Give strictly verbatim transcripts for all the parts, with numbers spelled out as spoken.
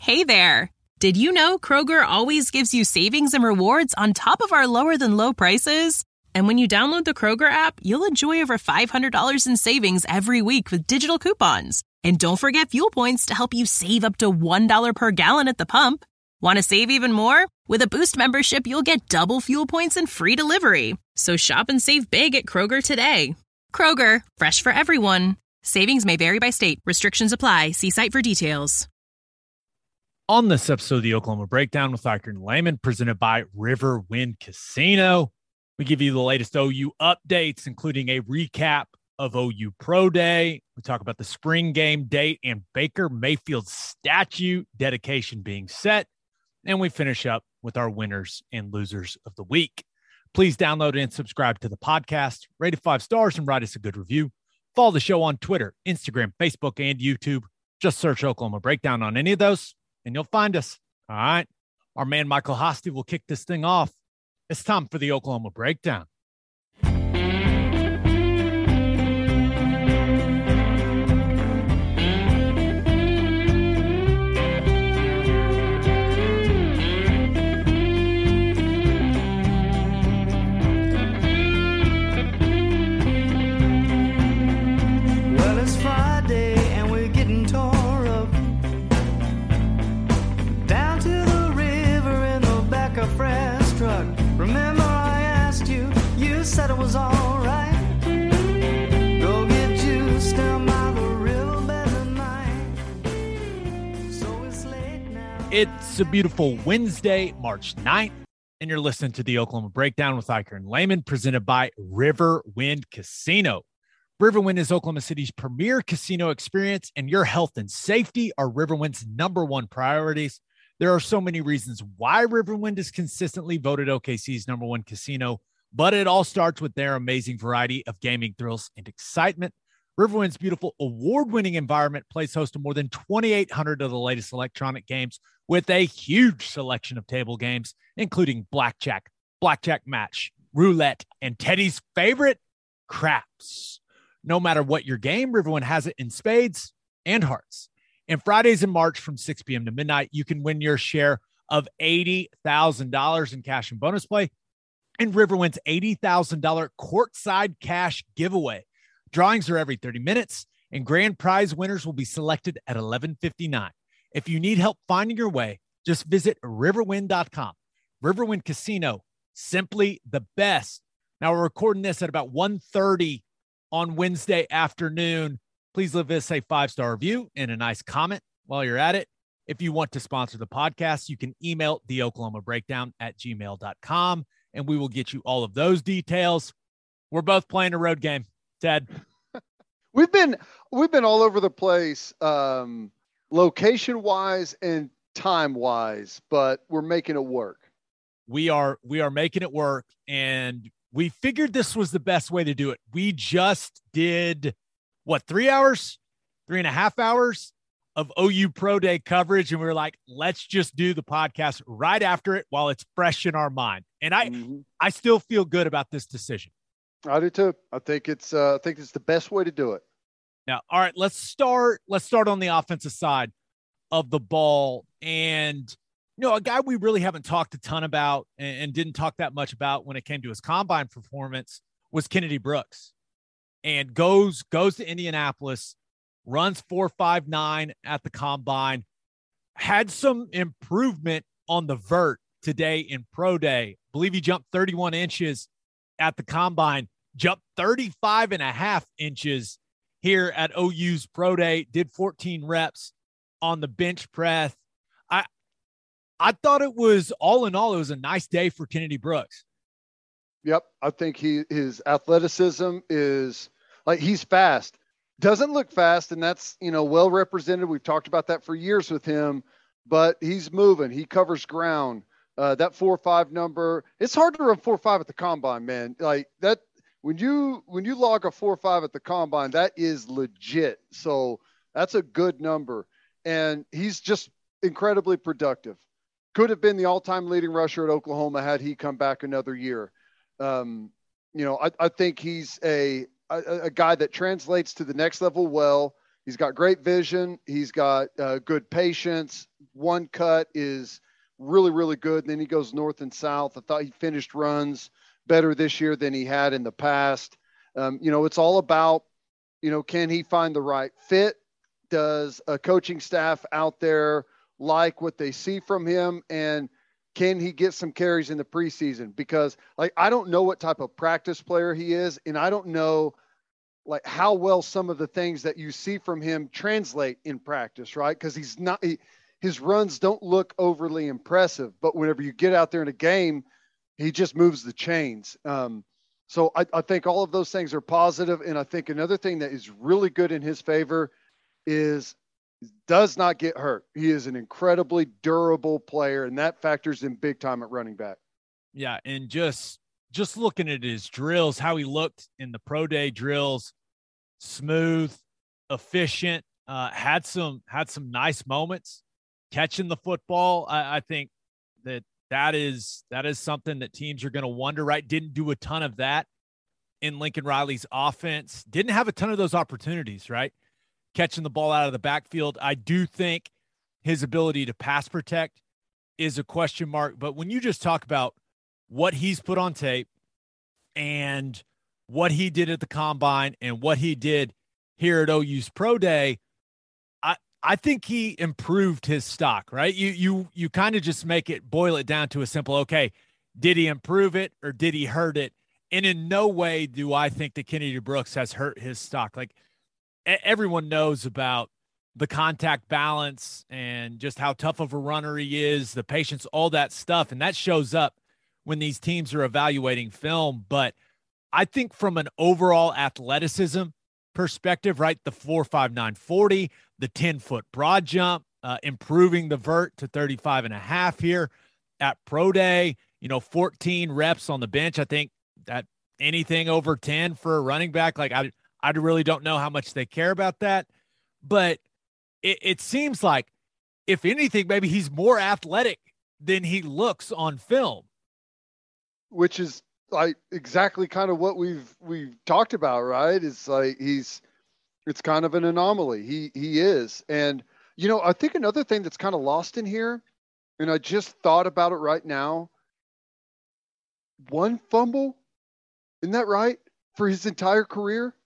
Hey there! Did you know Kroger always gives you savings and rewards on top of our lower-than-low prices? And when you download the Kroger app, you'll enjoy over five hundred dollars in savings every week with digital coupons. And don't forget fuel points to help you save up to one dollar per gallon at the pump. Want to save even more? With a Boost membership, you'll get double fuel points and free delivery. So shop and save big at Kroger today. Kroger, fresh for everyone. Savings may vary by state. Restrictions apply. See site for details. On this episode of the Oklahoma Breakdown with Iker and Lehman, presented by Riverwind Casino, we give you the latest O U updates, including a recap of O U Pro Day. We talk about the spring game date and Baker Mayfield's statue dedication being set. And we finish up with our winners and losers of the week. Please download and subscribe to the podcast, rate it five stars, and write us a good review. Follow the show on Twitter, Instagram, Facebook, and YouTube. Just search Oklahoma Breakdown on any of those, and you'll find us. All right. Our man Michael Hosty will kick this thing off. It's time for the Oklahoma Breakdown. Said it was all right. Go get juiced down by the riverbed tonight. So it's late now. It's a beautiful Wednesday, March ninth, and you're listening to the Oklahoma Breakdown with Iker and Lehman, presented by Riverwind Casino. Riverwind is Oklahoma City's premier casino experience, and your health and safety are Riverwind's number one priorities. There are so many reasons why Riverwind is consistently voted O K C's number one casino, but it all starts with their amazing variety of gaming thrills and excitement. Riverwind's beautiful award-winning environment plays host to more than twenty-eight hundred of the latest electronic games with a huge selection of table games, including blackjack, blackjack match, roulette, and Teddy's favorite, craps. No matter what your game, Riverwind has it in spades and hearts. And Fridays in March from six p.m. to midnight, you can win your share of eighty thousand dollars in cash and bonus play and Riverwind's eighty thousand dollars courtside cash giveaway. Drawings are every thirty minutes, and grand prize winners will be selected at eleven fifty-nine. If you need help finding your way, just visit riverwind dot com. Riverwind Casino, simply the best. Now, we're recording this at about one thirty on Wednesday afternoon. Please leave us a five-star review and a nice comment while you're at it. If you want to sponsor the podcast, you can email the Oklahoma Breakdown at gmail dot com. And we will get you all of those details. We're both playing a road game, Ted. We've been we've been all over the place, um, location-wise and time-wise, but we're making it work. We are we are making it work, and we figured this was the best way to do it. We just did, what, three hours, three and a half hours of O U Pro Day coverage, and we were like, let's just do the podcast right after it while it's fresh in our mind. And I, mm-hmm. I still feel good about this decision. I do too. I think it's, uh, I think it's the best way to do it. Now, all right, let's start. Let's start on the offensive side of the ball, and you know, a guy we really haven't talked a ton about and, and didn't talk that much about when it came to his combine performance was Kennedy Brooks, and goes goes to Indianapolis. Runs four five nine at the combine, had some improvement on the vert today in Pro Day. I believe he jumped thirty-one inches at the combine, jumped thirty-five and a half inches here at O U's Pro Day, did fourteen reps on the bench press. I, I thought it was, all in all, it was a nice day for Kennedy Brooks. Yep. I think he, his athleticism is like, he's fast. Doesn't look fast, and that's, you know, well represented. We've talked about that for years with him, but he's moving. He covers ground. Uh, that four five number, it's hard to run four five at the combine, man. Like that, when you when you log a four five at the combine, that is legit. So that's a good number, and he's just incredibly productive. Could have been the all-time leading rusher at Oklahoma had he come back another year. Um, you know, I, I think he's a A, a guy that translates to the next level well. He's got great vision. He's got uh, good patience, one cut is really, really good. And then he goes north and south. I thought he finished runs better this year than he had in the past. Um, you know, it's all about, you know, can he find the right fit? Does a coaching staff out there like what they see from him? And can he get some carries in the preseason? Because like, I don't know what type of practice player he is. And I don't know like how well some of the things that you see from him translate in practice, right? Because he's not, he, his runs don't look overly impressive, but whenever you get out there in a game, he just moves the chains. Um, so I, I think all of those things are positive. And I think another thing that is really good in his favor is does not get hurt. He is an incredibly durable player, and that factors in big time at running back. Yeah. And just, just looking at his drills, how he looked in the pro day drills, smooth, efficient, uh, had some, had some nice moments catching the football. I, I think that that is, that is something that teams are going to wonder, right? Didn't do a ton of that in Lincoln Riley's offense. Didn't have a ton of those opportunities, right? Catching the ball out of the backfield. I do think his ability to pass protect is a question mark. But when you just talk about what he's put on tape and what he did at the combine and what he did here at O U's Pro Day, I, I think he improved his stock, right? You, you, you kind of just make it, boil it down to a simple, okay, did he improve it or did he hurt it? And in no way do I think that Kennedy Brooks has hurt his stock. Like, everyone knows about the contact balance and just how tough of a runner he is, the patience, all that stuff. And that shows up when these teams are evaluating film. But I think from an overall athleticism perspective, right, the four five nine forty, the ten-foot broad jump, uh, improving the vert to thirty-five and a half here at Pro Day, you know, fourteen reps on the bench. I think that anything over ten for a running back, like I – I really don't know how much they care about that, but it, it seems like, if anything, maybe he's more athletic than he looks on film. Which is like exactly kind of what we've we've talked about, right? It's like he's it's kind of an anomaly. He he is. And you know, I think another thing that's kind of lost in here, and I just thought about it right now, one fumble, isn't that right? For his entire career?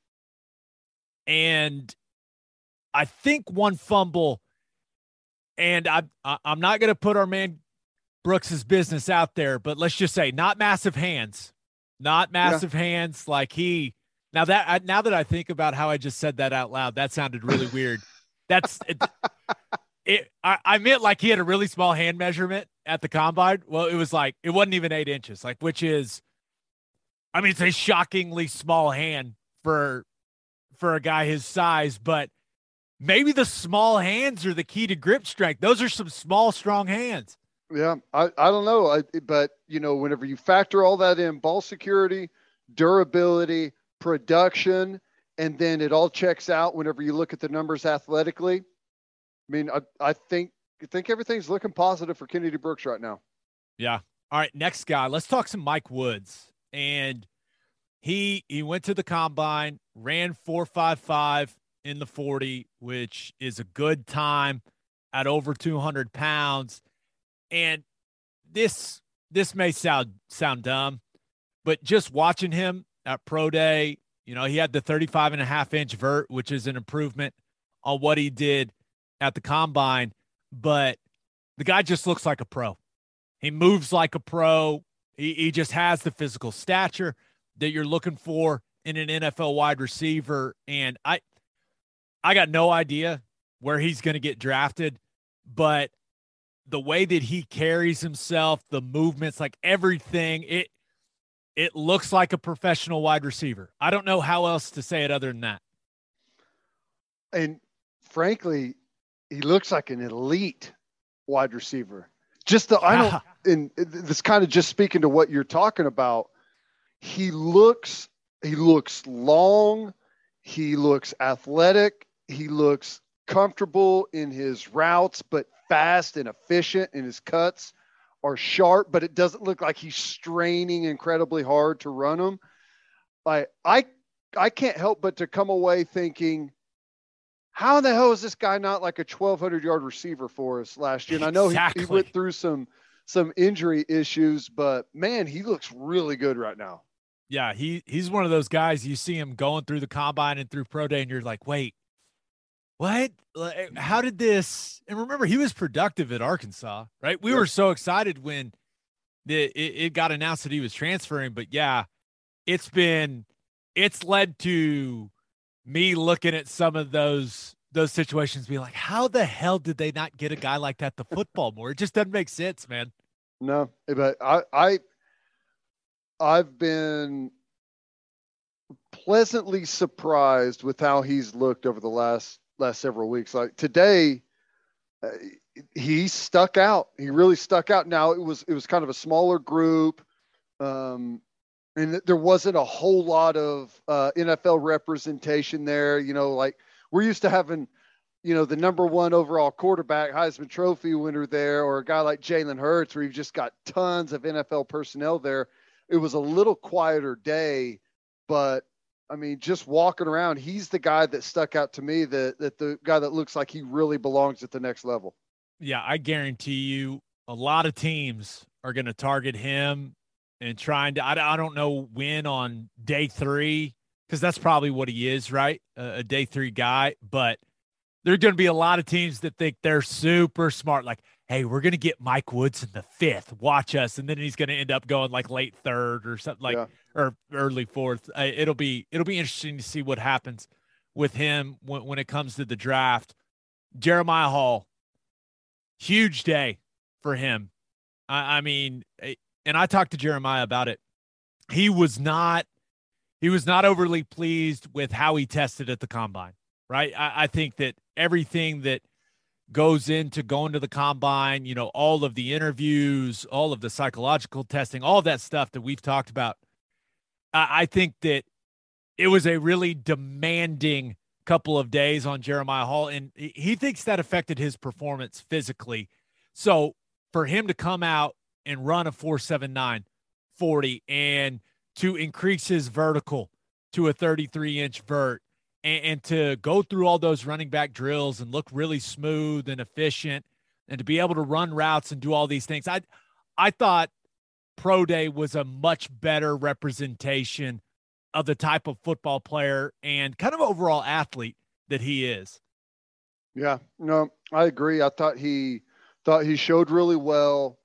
And I think one fumble, and I, I, I'm not going to put our man Brooks's business out there, but let's just say not massive hands, not massive yeah. hands. Like he, now that, I, now that I think about how I just said that out loud, that sounded really weird. That's it. it I, I meant like he had a really small hand measurement at the combine. Well, it was like, it wasn't even eight inches, like, which is, I mean, it's a shockingly small hand for, for a guy his size, but maybe the small hands are the key to grip strength. Those are some small, strong hands. Yeah. I, I don't know. I, but you know, whenever you factor all that in, ball security, durability, production, and then it all checks out whenever you look at the numbers athletically. I mean, I, I think, I think everything's looking positive for Kennedy Brooks right now. Yeah. All right. Next guy, let's talk some Mike Woods. And He he went to the combine, ran four five five in the forty, which is a good time at over two hundred pounds. And this this may sound sound dumb, but just watching him at Pro Day, you know, he had the thirty-five and a half inch vert, which is an improvement on what he did at the combine. But the guy just looks like a pro. He moves like a pro. He, he just has the physical stature that you're looking for in an N F L wide receiver. And I, I got no idea where he's going to get drafted, but the way that he carries himself, the movements, like everything, it, it looks like a professional wide receiver. I don't know how else to say it other than that. And frankly, he looks like an elite wide receiver. Just the, I don't, and this kind of just speaking to what you're talking about, he looks, he looks long. He looks athletic. He looks comfortable in his routes, but fast and efficient, and his cuts are sharp, but it doesn't look like he's straining incredibly hard to run them. I, I, I can't help but to come away thinking, how in the hell is this guy not like a twelve hundred yard receiver for us last year? And I know Exactly. he, he went through some some injury issues, but man, he looks really good right now. Yeah, he he's one of those guys you see him going through the combine and through pro day, and you're like, wait, what? Like, how did this? And remember, he was productive at Arkansas, right? We Yep. were so excited when the, it, it got announced that he was transferring, but yeah, it's been it's led to me looking at some of those those situations, being like, how the hell did they not get a guy like that to football more? It just doesn't make sense, man. No, but I I I've been pleasantly surprised with how he's looked over the last last several weeks. Like today, uh, he stuck out. He really stuck out. Now it was it was kind of a smaller group, um, and there wasn't a whole lot of uh, N F L representation there. You know, like we're used to having, you know, the number one overall quarterback, Heisman Trophy winner there, or a guy like Jalen Hurts, where you've just got tons of N F L personnel there. It was a little quieter day, but I mean, just walking around, he's the guy that stuck out to me, that, that the guy that looks like he really belongs at the next level. Yeah, I guarantee you a lot of teams are going to target him and trying to, I, I don't know when on day three, because that's probably what he is, right? A, a day three guy. But there are going to be a lot of teams that think they're super smart. Like, hey, we're going to get Mike Woods in the fifth. Watch us. And then he's going to end up going like late third or something like, Yeah. or early fourth. Uh, it'll be, it'll be interesting to see what happens with him when, when it comes to the draft. Jeremiah Hall, huge day for him. I, I mean, and I talked to Jeremiah about it. He was not, he was not overly pleased with how he tested at the combine, right? I, I think that everything that goes into going to the combine, you know, all of the interviews, all of the psychological testing, all of that stuff that we've talked about, I, I think that it was a really demanding couple of days on Jeremiah Hall, and he thinks that affected his performance physically. So for him to come out and run a four seven nine forty and to increase his vertical to a thirty-three inch vert and, and to go through all those running back drills and look really smooth and efficient and to be able to run routes and do all these things, I I thought Pro Day was a much better representation of the type of football player and kind of overall athlete that he is. Yeah, no, I agree. I thought he thought he showed really well,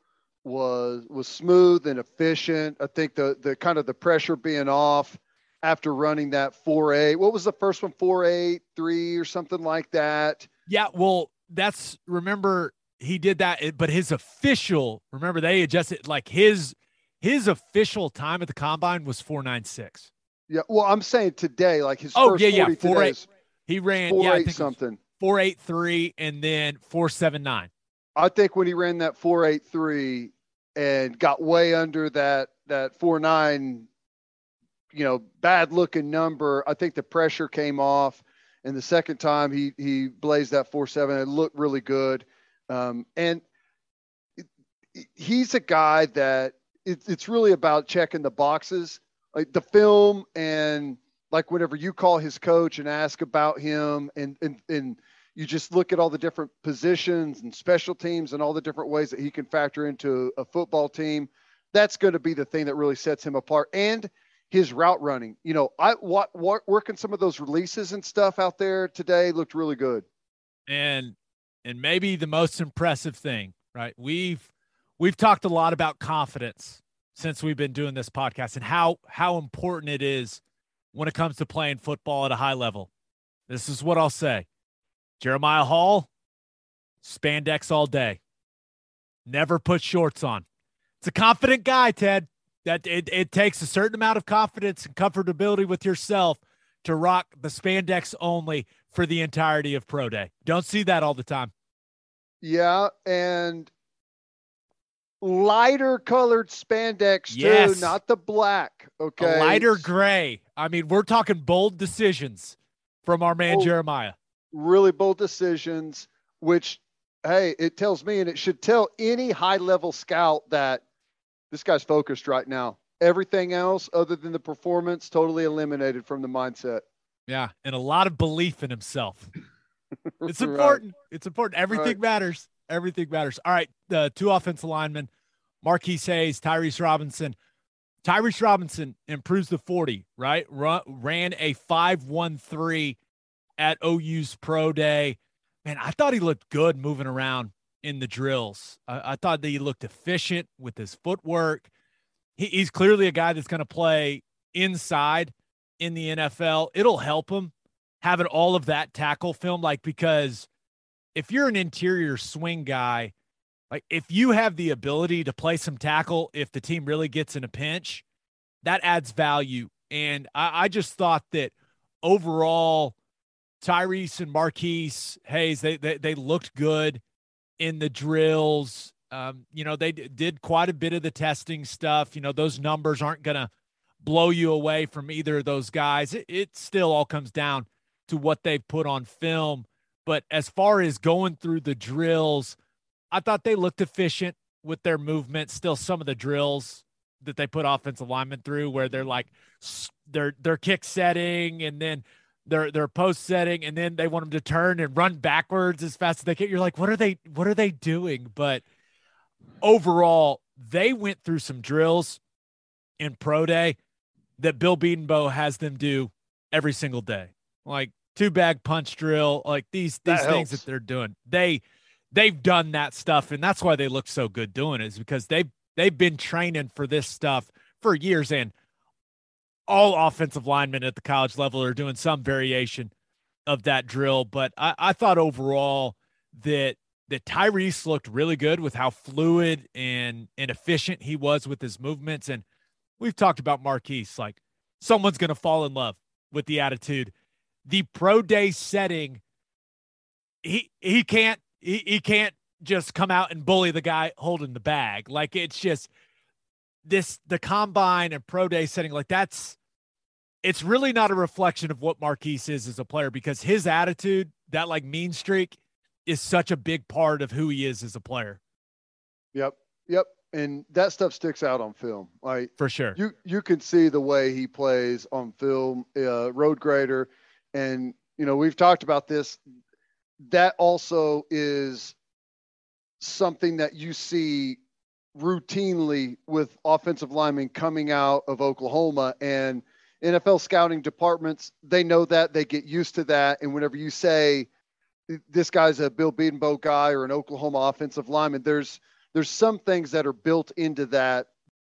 was was smooth and efficient. I think the the kind of the pressure being off after running that four eight. What was the first one? four eight three or something like that. Yeah, well, that's, remember, he did that, but his official, remember, they adjusted, like his his official time at the combine was four nine six. Yeah, well, I'm saying today, like his Oh, first yeah, yeah, forty four today eight. is He ran, four yeah, I eight think something. four eight three and then four seven nine. I think when he ran that four eight three and got way under that that four nine, you know, bad looking number, I think the pressure came off. And the second time he he blazed that four seven, it looked really good. Um, and it, he's a guy that it, it's really about checking the boxes, like the film, and like whenever you call his coach and ask about him, and and and you just look at all the different positions and special teams and all the different ways that he can factor into a football team, that's going to be the thing that really sets him apart. And his route running, you know, I what, what working some of those releases and stuff out there today looked really good. And and maybe the most impressive thing, right? We've we've talked a lot about confidence since we've been doing this podcast and how how important it is when it comes to playing football at a high level. This is what I'll say. Jeremiah Hall, spandex all day. Never put shorts on. It's a confident guy, Ted. That it, it takes a certain amount of confidence and comfortability with yourself to rock the spandex only for the entirety of Pro Day. Don't see that all the time. Yeah, and lighter colored spandex too, Yes. not the black. Okay, A lighter gray. I mean, we're talking bold decisions from our man Oh. Jeremiah. really bold decisions, which, hey, it tells me, and it should tell any high level scout, that this guy's focused right now. Everything else other than the performance, totally eliminated from the mindset. Yeah, and a lot of belief in himself. It's Right. important. It's important. Everything Right. matters. Everything matters. All right. The two offensive linemen, Marquise Hayes, Tyrese Robinson. Tyrese Robinson improves the forty, right? Run, ran a five one three at O U's pro day. Man, I thought he looked good moving around in the drills. I, I thought that he looked efficient with his footwork. He, he's clearly a guy that's going to play inside in the N F L. It'll help him having all of that tackle film, like, because if you're an interior swing guy, like if you have the ability to play some tackle, if the team really gets in a pinch, that adds value. And I, I just thought that overall, Tyrese and Marquise Hayes, they, they, they looked good in the drills. Um, you know, they d- did quite a bit of the testing stuff. You know, those numbers aren't going to blow you away from either of those guys. It, it still all comes down to what they've put on film. But as far as going through the drills, I thought they looked efficient with their movement. Still, some of the drills that they put offensive linemen through where they're like they're they're kick setting and then they're they're post setting and then they want them to turn and run backwards as fast as they can. You're like, what are they what are they doing? But overall, they went through some drills in pro day that Bill Bedenbaugh has them do every single day. Like two bag punch drill, like these these That things helps. that they're doing. They they've done that stuff, and that's why they look so good doing it, is because they've they've been training for this stuff for years, and all offensive linemen at the college level are doing some variation of that drill. But I, I thought overall that that Tyrese looked really good with how fluid and and efficient he was with his movements. And we've talked about Marquise, like someone's going to fall in love with the attitude. The pro day setting, he he can't he, he can't just come out and bully the guy holding the bag. Like, it's just this the combine and pro day setting, like that's it's really not a reflection of what Marquise is as a player, because his attitude, that like mean streak, is such a big part of who he is as a player. Yep. Yep. And that stuff sticks out on film. Like, For sure. you you can see the way he plays on film, uh, road grader. And, you know, we've talked about this. That also is something that you see routinely with offensive linemen coming out of Oklahoma, and N F L scouting departments, they know that, they get used to that. And whenever you say this guy's a Bill Bedenbaugh guy or an Oklahoma offensive lineman, there's, there's some things that are built into that.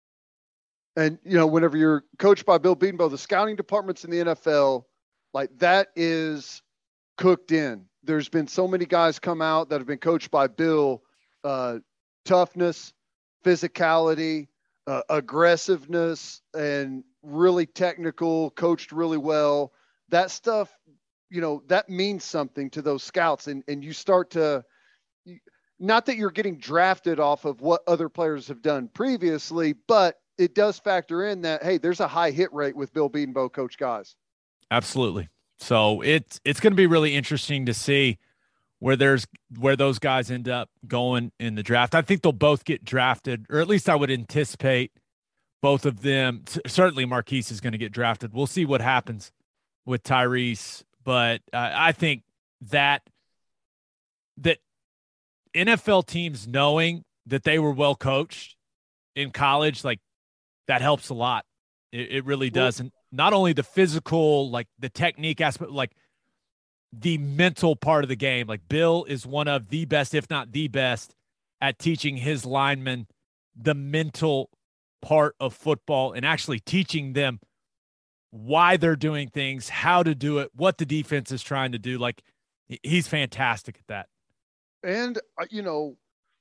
And, you know, whenever you're coached by Bill Bedenbaugh, the scouting departments in the N F L, like, that is cooked in. There's been so many guys come out that have been coached by Bill, uh, toughness, physicality, uh, aggressiveness, and really technical, coached really well. That stuff, you know, that means something to those scouts. And, and you start to, not that you're getting drafted off of what other players have done previously, but it does factor in that, hey, there's a high hit rate with Bill Bedenbaugh coach guys. Absolutely. So it's it's going to be really interesting to see where there's where those guys end up going in the draft. I think they'll both get drafted, or at least I would anticipate both of them. Certainly Marquise is going to get drafted. We'll see what happens with Tyrese, but uh, I think that that N F L teams knowing that they were well coached in college, like, that helps a lot. It, it really does. And not only the physical, like the technique aspect, like the mental part of the game. Like, Bill is one of the best, if not the best, at teaching his linemen the mental part of football and actually teaching them why they're doing things, how to do it, what the defense is trying to do. Like, he's fantastic at that. And, uh, you know,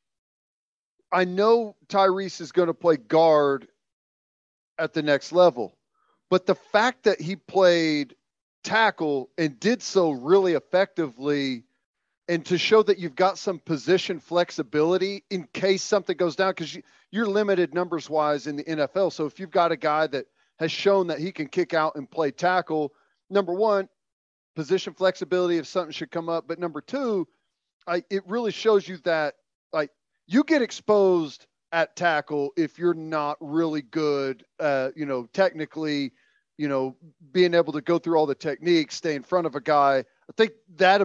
I know Tyrese is going to play guard at the next level, but the fact that he played tackle and did so really effectively, and to show that you've got some position flexibility in case something goes down, because you, you're limited numbers wise in the N F L. So if you've got a guy that has shown that he can kick out and play tackle, number one, position flexibility if something should come up. But number two, I, it really shows you that, like, you get exposed at tackle if you're not really good, uh, you know, technically, you know, being able to go through all the techniques, stay in front of a guy. I think that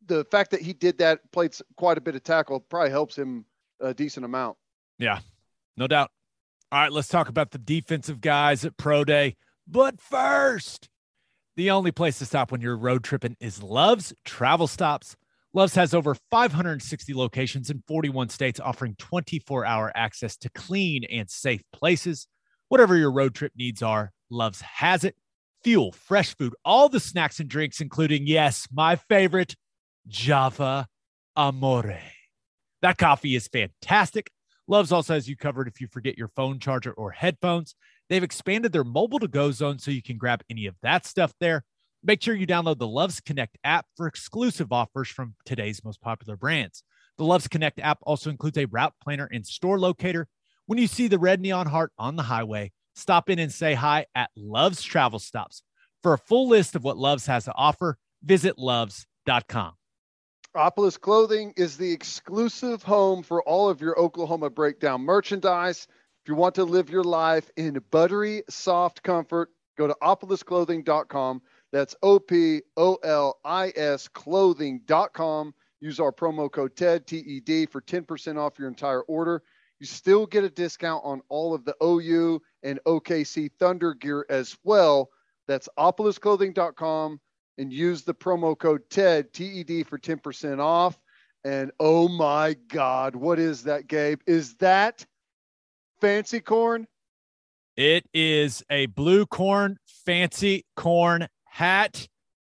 the fact that he did that, played s- quite a bit of tackle, probably helps him a decent amount. Yeah, no doubt. All right, let's talk about the defensive guys at Pro Day. But first, the only place to stop when you're road tripping is Love's Travel Stops. Love's has over five hundred sixty locations in forty-one states, offering twenty-four hour access to clean and safe places. Whatever your road trip needs are, Love's has it. Fuel, fresh food, all the snacks and drinks, including, yes, my favorite, Java Amore. That coffee is fantastic. Love's also has you covered if you forget your phone charger or headphones. They've expanded their mobile to-go zone so you can grab any of that stuff there. Make sure you download the Love's Connect app for exclusive offers from today's most popular brands. The Love's Connect app also includes a route planner and store locator. When you see the red neon heart on the highway, stop in and say hi at Love's Travel Stops. For a full list of what Love's has to offer, visit loves dot com. Opolis Clothing is the exclusive home for all of your Oklahoma Breakdown merchandise. If you want to live your life in buttery, soft comfort, go to opolis clothing dot com. That's O P O L I S clothing dot com. Use our promo code TED, T E D, for ten percent off your entire order. You still get a discount on all of the O U and O K C Thunder gear as well. That's opolis clothing dot com. And use the promo code TED, T E D, for ten percent off. And oh my God, what is that, Gabe? Is that fancy corn? It is a blue corn, fancy corn hat.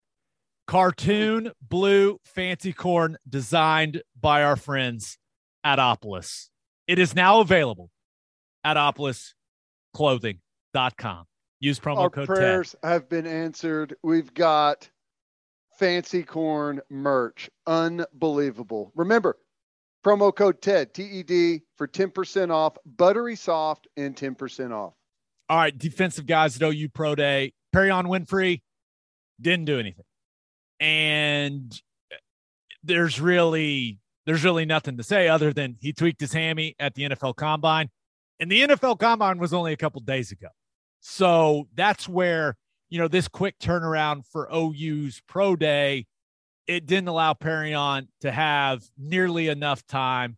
Cartoon blue fancy corn designed by our friends at Opolis. It is now available at opolis clothing dot com. Use promo Our code prayers TED. have been answered. We've got fancy corn merch. Unbelievable. Remember, promo code TED, T E D, for ten percent off, buttery soft, and ten percent off. All right, defensive guys at O U Pro Day. Perion Winfrey didn't do anything. And there's really there's really nothing to say other than he tweaked his hammy at the N F L Combine. And the N F L Combine was only a couple days ago. So that's where, you know, this quick turnaround for O U's Pro Day, it didn't allow Perion to have nearly enough time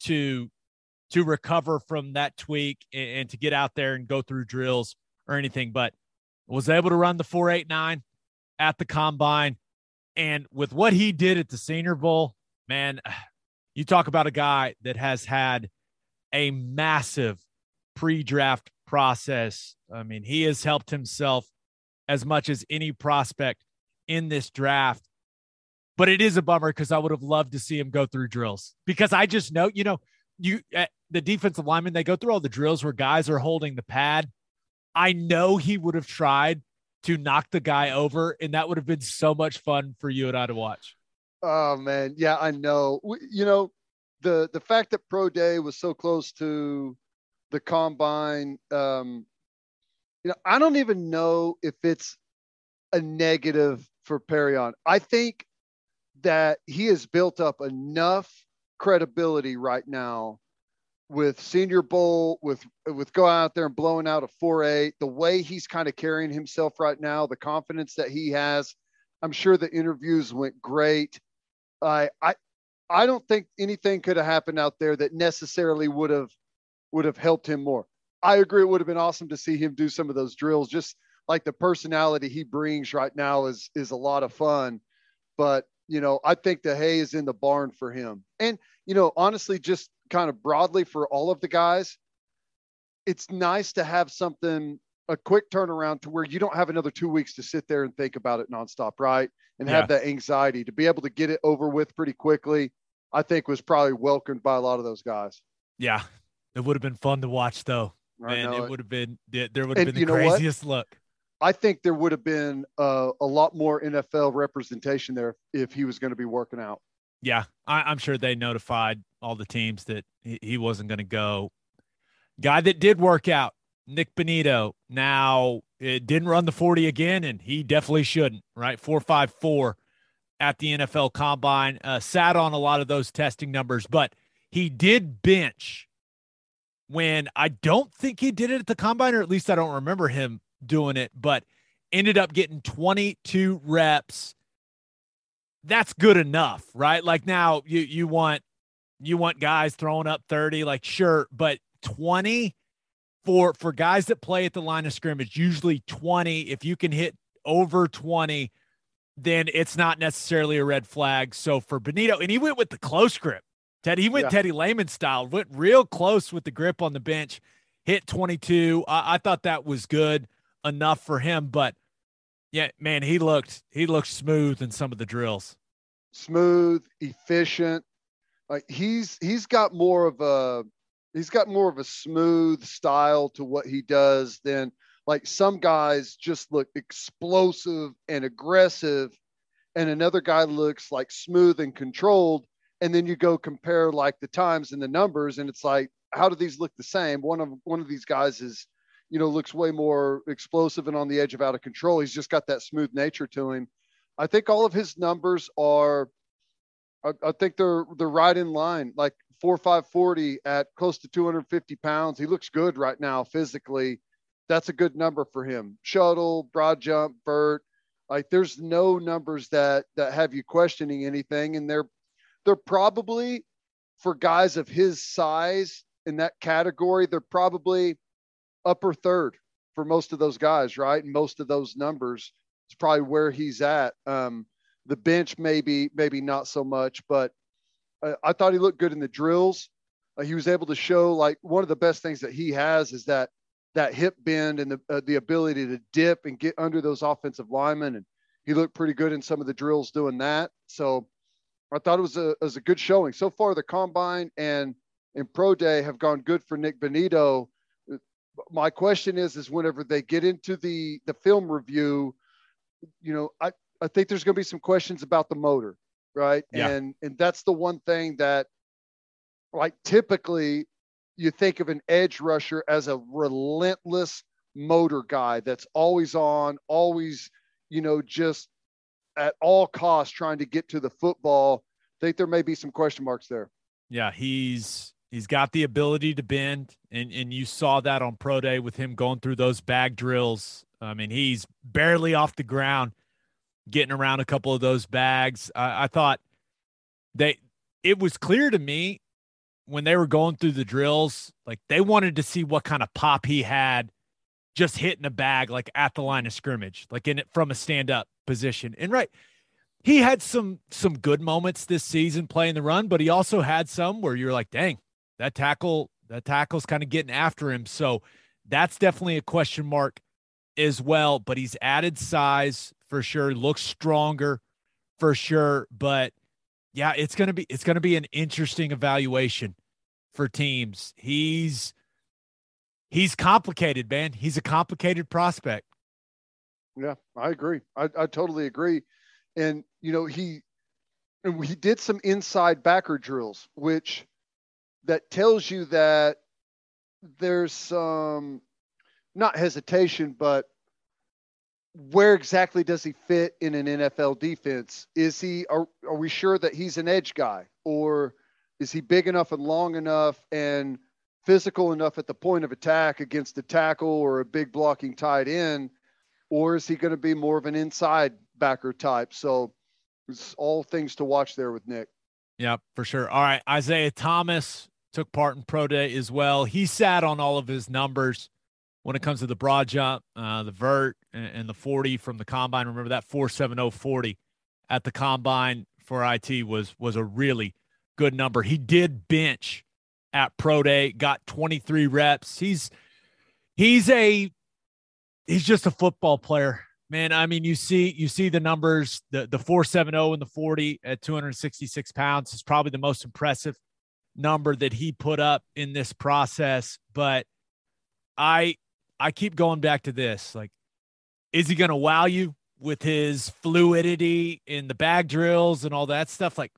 to to recover from that tweak and, and to get out there and go through drills or anything, but was able to run the four eight nine at the Combine. And with what he did at the Senior Bowl, man, you talk about a guy that has had a massive pre-draft process. I mean, he has helped himself as much as any prospect in this draft. But it is a bummer because I would have loved to see him go through drills, because I just know, you know, you uh, the defensive linemen, they go through all the drills where guys are holding the pad. I know he would have tried to knock the guy over, and that would have been so much fun for you and I to watch. Oh man, yeah, I know. We, you know, the the fact that Pro Day was so close to the Combine, um, you know, I don't even know if it's a negative for Perion. I think that he has built up enough credibility right now with Senior Bowl, with with going out there and blowing out a four eight, the way he's kind of carrying himself right now, the confidence that he has. I'm sure the interviews went great. I I I don't think anything could have happened out there that necessarily would have would have helped him more. I agree, it would have been awesome to see him do some of those drills. Just like the personality he brings right now is is a lot of fun. But you know, I think the hay is in the barn for him. And you know, honestly, just kind of broadly for all of the guys, it's nice to have something, a quick turnaround to where you don't have another two weeks to sit there and think about it nonstop, right? And Yeah. have that anxiety to be able to get it over with pretty quickly, I think was probably welcomed by a lot of those guys. Yeah, it would have been fun to watch, though. I Man, know it it. would have been, there would have And been the you know what? craziest look. I think there would have been uh, a lot more N F L representation there if he was going to be working out. Yeah, I, I'm sure they notified all the teams that he, he wasn't going to go. Guy that did work out, Nick Benito. Now, it didn't run the forty again, and he definitely shouldn't, right? four five four at the N F L Combine. Uh, sat on a lot of those testing numbers, but he did bench when I don't think he did it at the Combine, or at least I don't remember him doing it, but ended up getting twenty-two reps that's good enough, right? Like now you you want you want guys throwing up thirty, like sure, but twenty for for guys that play at the line of scrimmage, usually twenty. If you can hit over twenty, then it's not necessarily a red flag. So for Bonitto, and he went with the close grip. Teddy, he went Yeah. Teddy Lehman style, went real close with the grip on the bench, hit twenty-two. I, I thought that was good enough for him, but yeah, man, he looked he looked smooth in some of the drills. Smooth, efficient. Like he's he's got more of a he's got more of a smooth style to what he does than like some guys just look explosive and aggressive, and another guy looks like smooth and controlled. And then you go compare like the times and the numbers, and it's like, how do these look the same? One of one of these guys is, you know, looks way more explosive and on the edge of out of control. He's just got that smooth nature to him. I think all of his numbers are, I, I think they're they're right in line. Like four five forty at close to two hundred fifty pounds. He looks good right now physically. That's a good number for him. Shuttle, broad jump, vert. Like there's no numbers that that have you questioning anything, and they're they're probably, for guys of his size in that category, they're probably upper third for most of those guys, right? And most of those numbers is probably where he's at. Um, the bench, maybe, maybe not so much, but uh, I thought he looked good in the drills. Uh, he was able to show, like, one of the best things that he has is that, that hip bend and the, uh, the ability to dip and get under those offensive linemen. And he looked pretty good in some of the drills doing that. So I thought it was a, it was a good showing. So far, the combine and, and pro day have gone good for Nick Bonitto. My question is, is whenever they get into the, the film review, you know, I, I think there's going to be some questions about the motor, right? Yeah. And, and that's the one thing that, like, typically you think of an edge rusher as a relentless motor guy that's always on, always, you know, just at all costs trying to get to the football. I think there may be some question marks there. Yeah, he's he's got the ability to bend, and and you saw that on pro day with him going through those bag drills. I mean, he's barely off the ground, getting around a couple of those bags. I, I thought they it was clear to me when they were going through the drills, like they wanted to see what kind of pop he had just hitting a bag, like at the line of scrimmage, like in it from a stand-up position. And right, he had some some good moments this season playing the run, but he also had some where you're like, dang, that tackle, that tackle's kind of getting after him. So that's definitely a question mark as well. But he's added size for sure, looks stronger for sure. But yeah, it's gonna be it's gonna be an interesting evaluation for teams. He's he's complicated, man. He's a complicated prospect. Yeah, I agree. I, I totally agree. And, you know, he, and he did some inside backer drills, which that tells you that there's some, not hesitation, but where exactly does he fit in an N F L defense? Is he, are, are we sure that he's an edge guy, or is he big enough and long enough and physical enough at the point of attack against a tackle or a big blocking tight end? Or is he going to be more of an inside backer type? So it's all things to watch there with Nick. Yeah, for sure. All right. Isaiah Thomas took part in pro day as well. He sat on all of his numbers when it comes to the broad jump, uh, the vert, and, and the forty from the combine. Remember that four seven oh forty at the combine for I T was, was a really good number. He did bench at pro day, got twenty-three reps. He's, he's a, he's just a football player, man. I mean, you see, you see the numbers, the, the four seven oh and the forty at two hundred sixty-six pounds is probably the most impressive number that he put up in this process. But I, I keep going back to this. Like, is he going to wow you with his fluidity in the bag drills and all that stuff? Like,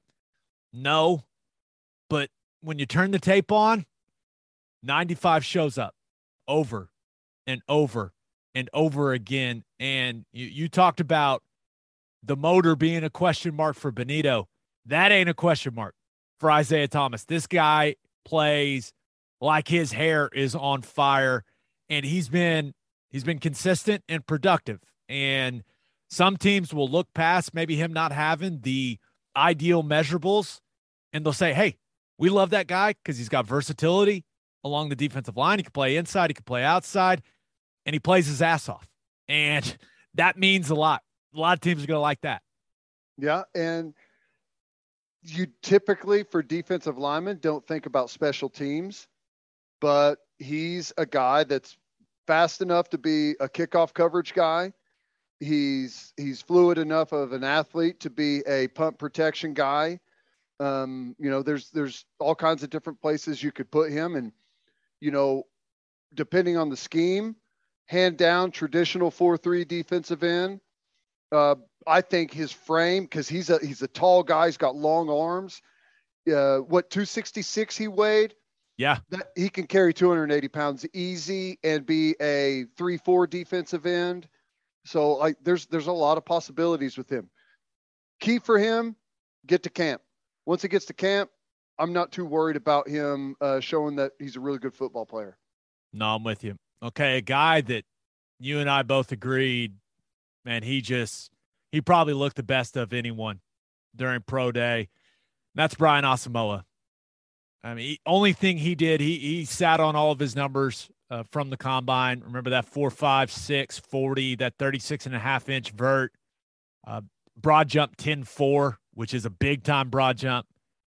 no, but when you turn the tape on, ninety-five shows up over and over and over again. And you, you talked about the motor being a question mark for Bonitto. That ain't a question mark for Isaiah Thomas. This guy plays like his hair is on fire, and he's been he's been consistent and productive. And Some teams will look past maybe him not having the ideal measurables, and they'll say, hey, we love that guy because he's got versatility along the defensive line. He can play inside, he can play outside, and he plays his ass off. And that means a lot. A lot of teams are going to like that. Yeah, and you typically, for defensive linemen, don't think about special teams, but he's a guy that's fast enough to be a kickoff coverage guy. He's he's fluid enough of an athlete to be a punt protection guy. Um, you know, there's there's all kinds of different places you could put him, and you know, depending on the scheme, hand down traditional four three defensive end. Uh, I think his frame, because he's a he's a tall guy, he's got long arms. Uh, what two sixty-six he weighed? Yeah, That, he can carry two hundred eighty pounds easy and be a three four defensive end. So like, there's there's a lot of possibilities with him. Key for him, get to camp. Once he gets to camp, I'm not too worried about him uh, showing that he's a really good football player. no, I'm with you. Okay, a guy that you and I both agreed, man, he just he probably looked the best of anyone during pro day. That's Brian Asamoah. I mean, he, only thing he did, he he sat on all of his numbers uh, from the combine. Remember that four, five, six, forty, that thirty-six and a half inch vert, uh, broad jump ten four, which is a big time broad jump.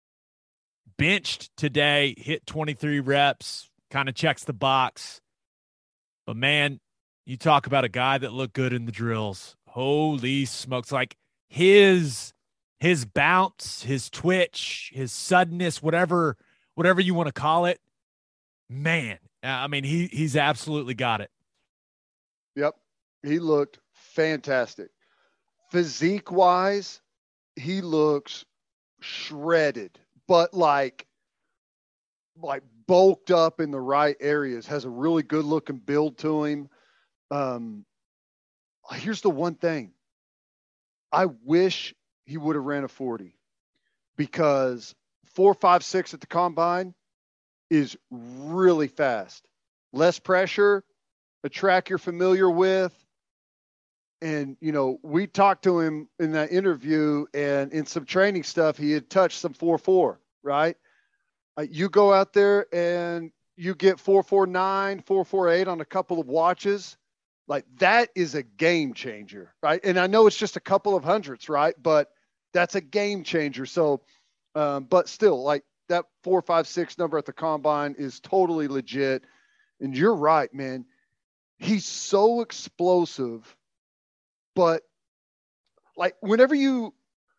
Benched today, hit twenty-three reps, kind of checks the box. But man, you talk about a guy that looked good in the drills. Holy smokes. Like his his bounce, his twitch, his suddenness, whatever whatever you want to call it. Man, I mean, he he's absolutely got it. Yep. He looked fantastic. Physique wise, he looks shredded, but like like bulked up in the right areas, has a really good looking build to him. Um, here's the one thing. I wish he would have ran a forty, because four, five, six at the combine is really fast. Less pressure, a track you're familiar with. And, you know, we talked to him in that interview, and in some training stuff, he had touched some four four, right? Uh, you go out there and you get four four nine, four four eight on a couple of watches. Like, that is a game changer, right? And I know it's just a couple of hundredths, right? But that's a game changer. So, um, but still, like, that four, five, six number at the combine is totally legit. And you're right, man. He's so explosive, but like, whenever you,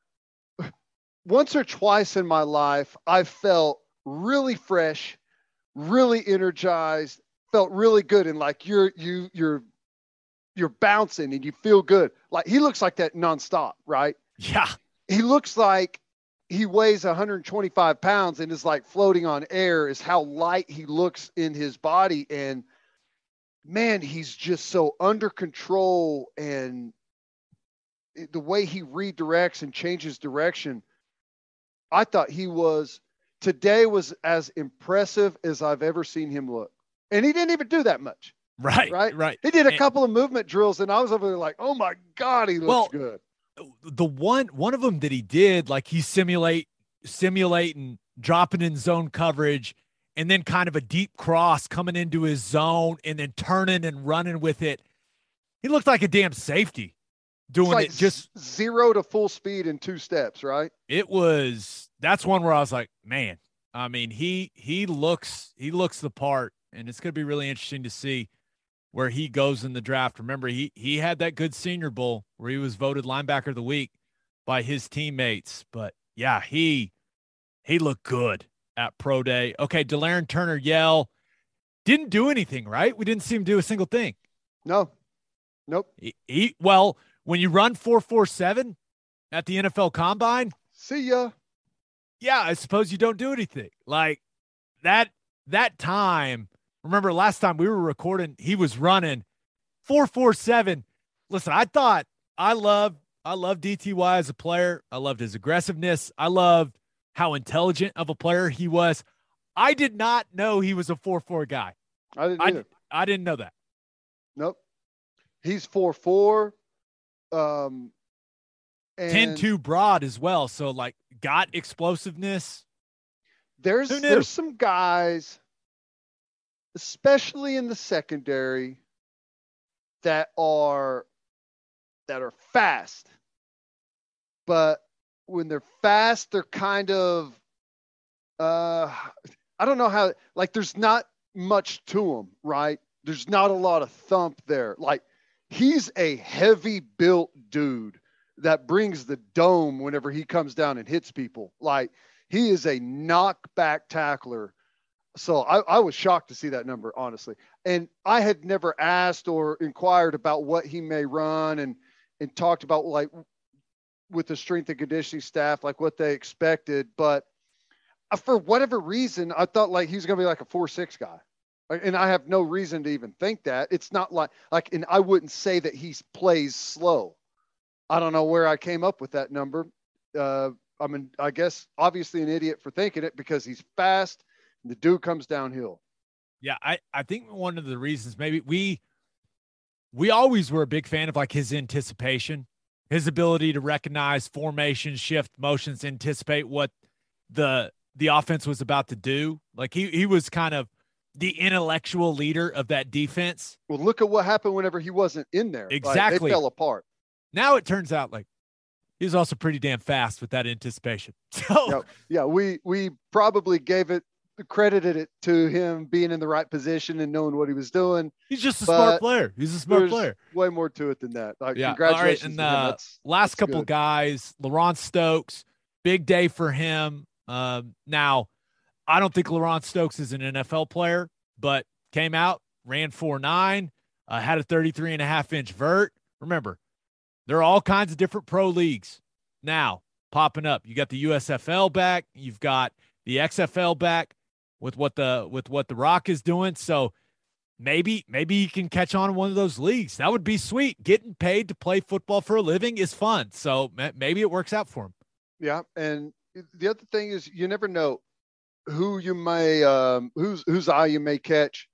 once or twice in my life, I felt really fresh, really energized, felt really good. And like, you're, you, you're, you're bouncing and you feel good. Like, he looks like that nonstop, right? Yeah. He looks like he weighs one hundred twenty-five pounds and is like floating on air, is how light he looks in his body. And man, he's just so under control, and the way he redirects and changes direction. I thought he was, today was as impressive as I've ever seen him look. And he didn't even do that much. Right. Right. Right. He did a And- couple of movement drills, and I was over there like, oh my God, he looks Well, good. the one one of them that he did, like he simulate simulating dropping in zone coverage, and then kind of a deep cross coming into his zone and then turning and running with it. He looked like a damn safety doing It's like it. Just z- zero to full speed in two steps, right? it was that's one where I was like, man, I mean, he he looks he looks the part, and it's gonna be really interesting to see where he goes in the draft. Remember, he he had that good Senior Bowl where he was voted linebacker of the week by his teammates. But yeah, he he looked good at pro day. Okay, De'Laren Turner Yell didn't do anything, right? We didn't see him do a single thing. No, nope. He, he well, when you run four four seven at the N F L Combine, See ya. yeah, I suppose you don't do anything. Like that that time. Remember last time we were recording, he was running four four seven. Listen, I thought I loved I loved D T Y as a player. I loved his aggressiveness. I loved how intelligent of a player he was. I did not know he was a four four guy. I didn't I, either. I didn't know that. Nope. He's four four. Um, and ten two broad as well. So like got explosiveness. there's Who knew? there's some guys, especially in the secondary, that are that are fast. But when they're fast, they're kind of uh I don't know how, like there's not much to them, right? There's not a lot of thump there. Like he's a heavy built dude that brings the dome whenever he comes down and hits people. Like he is a knockback tackler. So I, I was shocked to see that number, honestly. And I had never asked or inquired about what he may run and and talked about like with the strength and conditioning staff, like what they expected. But for whatever reason, I thought like he was going to be like a four six guy. And I have no reason to even think that. It's not like, like, and I wouldn't say that he plays slow. I don't know where I came up with that number. Uh, I mean, I guess obviously an idiot for thinking it because he's fast and the dude comes downhill. Yeah, I, I think one of the reasons maybe we we always were a big fan of like his anticipation, his ability to recognize formations, shift motions, anticipate what the the offense was about to do. Like he he was kind of the intellectual leader of that defense. Well, look at what happened whenever he wasn't in there. Like, Exactly. they fell apart. Now it turns out like he was also pretty damn fast with that anticipation. So Yeah, yeah, we we probably gave it credited it to him being in the right position and knowing what he was doing. he's just a But smart player. He's a smart There's player. way more to it than that. Like, Yeah. congratulations All right. And to him. uh, That's, last that's couple good. guys, LaRon Stokes, big day for him. Um, now, I don't think LaRon Stokes is an N F L player, but came out, ran four nine, uh, had a thirty-three and a half inch vert. Remember, there are all kinds of different pro leagues now popping up. You got the U S F L back. You've got the X F L back with what the with what the Rock is doing. So maybe maybe you can catch on in one of those leagues. That would be sweet. Getting paid to play football for a living is fun. So ma- maybe it works out for him. Yeah, and the other thing is you never know who you may um whose whose eye you may catch.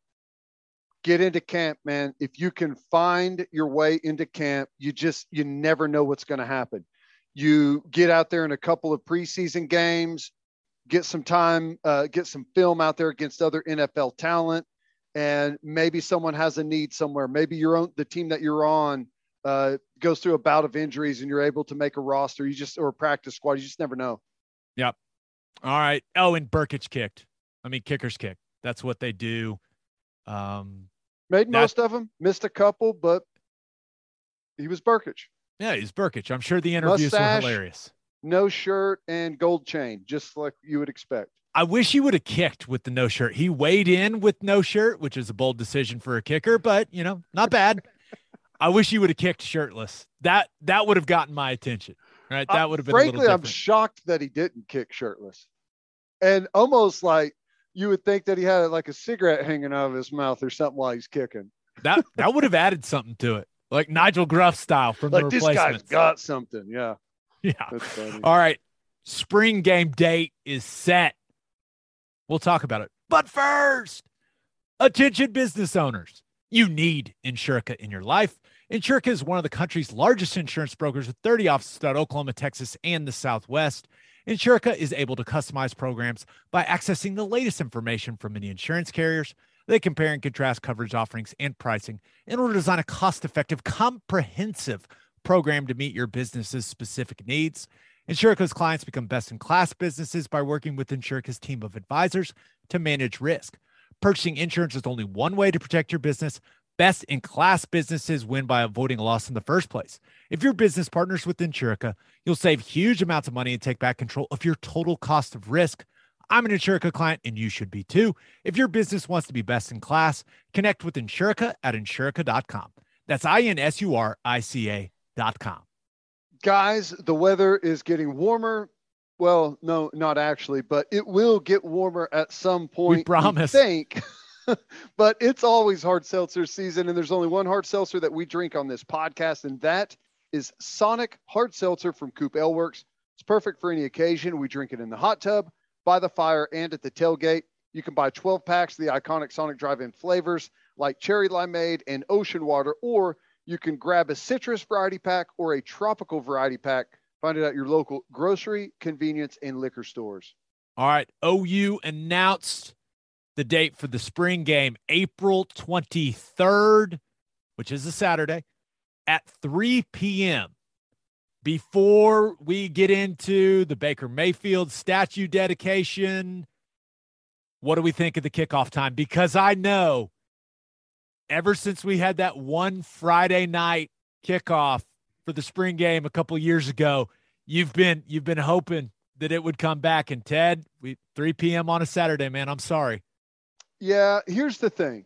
Get into camp, man. If you can find your way into camp, you just you never know what's going to happen. You get out there in a couple of preseason games, get some time, uh, get some film out there against other N F L talent, and maybe someone has a need somewhere. Maybe your own the team that you're on uh, goes through a bout of injuries, and you're able to make a roster. You just or a practice squad. You just never know. Yep. All right. Oh, and Burkich kicked. I mean, kickers kick. That's what they do. Um, Made That- most of them, missed a couple, but he was Burkich. yeah, he's Burkich. I'm sure the interviews Mustache. were hilarious. No shirt and gold chain, just like you would expect. I wish he would have kicked with the no shirt. He weighed in with no shirt, which is a bold decision for a kicker, but you know, not bad. I wish he would have kicked shirtless. That that would have gotten my attention. Right? That would have been Frankly, a little I'm different. shocked that he didn't kick shirtless. And almost like you would think that he had like a cigarette hanging out of his mouth or something while he's kicking. that that would have added something to it. Like Nigel Gruff style from Like the this guy's replacements. got something. Yeah. Yeah. That's funny. All right. Spring game date is set. We'll talk about it. But first, attention business owners. You need Insurica in your life. Insurica is one of the country's largest insurance brokers with thirty offices throughout Oklahoma, Texas, and the Southwest. Insurica is able to customize programs by accessing the latest information from many insurance carriers. They compare and contrast coverage offerings and pricing in order to design a cost-effective, comprehensive program to meet your business's specific needs. Insurica's clients become best-in-class businesses by working with Insurica's team of advisors to manage risk. Purchasing insurance is only one way to protect your business. Best-in-class businesses win by avoiding a loss in the first place. If your business partners with Insurica, you'll save huge amounts of money and take back control of your total cost of risk. I'm an Insurica client, and you should be too. If your business wants to be best in class, connect with Insurica at insurica dot com. That's I N S U R I C A dot com. Guys, the weather is getting warmer. Well, no, not actually, but it will get warmer at some point. We promise. Think. But it's always hard seltzer season, and there's only one hard seltzer that we drink on this podcast, and that is Sonic Hard Seltzer from Coop Ale Works. It's perfect for any occasion. We drink it in the hot tub, by the fire, and at the tailgate. You can buy twelve packs of the iconic Sonic Drive-In flavors like cherry limeade and ocean water, or You can grab a citrus variety pack or a tropical variety pack. Find it at your local grocery, convenience, and liquor stores. All right. O U announced the date for the spring game, April twenty-third, which is a Saturday, at three p.m. Before we get into the Baker Mayfield statue dedication, what do we think of the kickoff time? Because I know ever since we had that one Friday night kickoff for the spring game a couple years ago, you've been you've been hoping that it would come back. And Ted, we three p.m. on a Saturday, man. I'm sorry. Yeah, here's the thing.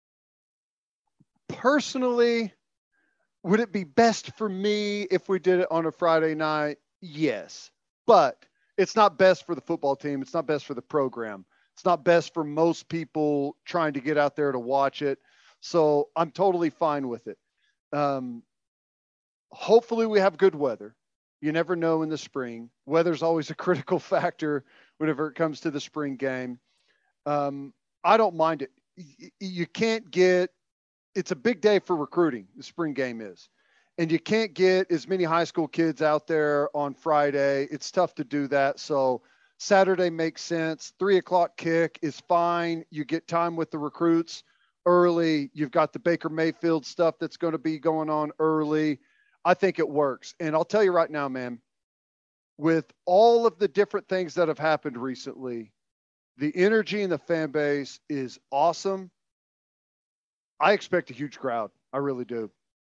Personally, would it be best for me if we did it on a Friday night? Yes. But it's not best for the football team. It's not best for the program. It's not best for most people trying to get out there to watch it. So I'm totally fine with it. Um, hopefully we have good weather. You never know in the spring. Weather's always a critical factor whenever it comes to the spring game. Um, I don't mind it. Y- You can't get it's a big day for recruiting, the spring game is. And you can't get as many high school kids out there on Friday. It's tough to do that. So Saturday makes sense. Three o'clock kick is fine. You get time with the recruits early. You've got the Baker Mayfield stuff that's going to be going on early. I think it works. And I'll tell you right now, man, with all of the different things that have happened recently, the energy in the fan base is awesome. I expect a huge crowd. I really do.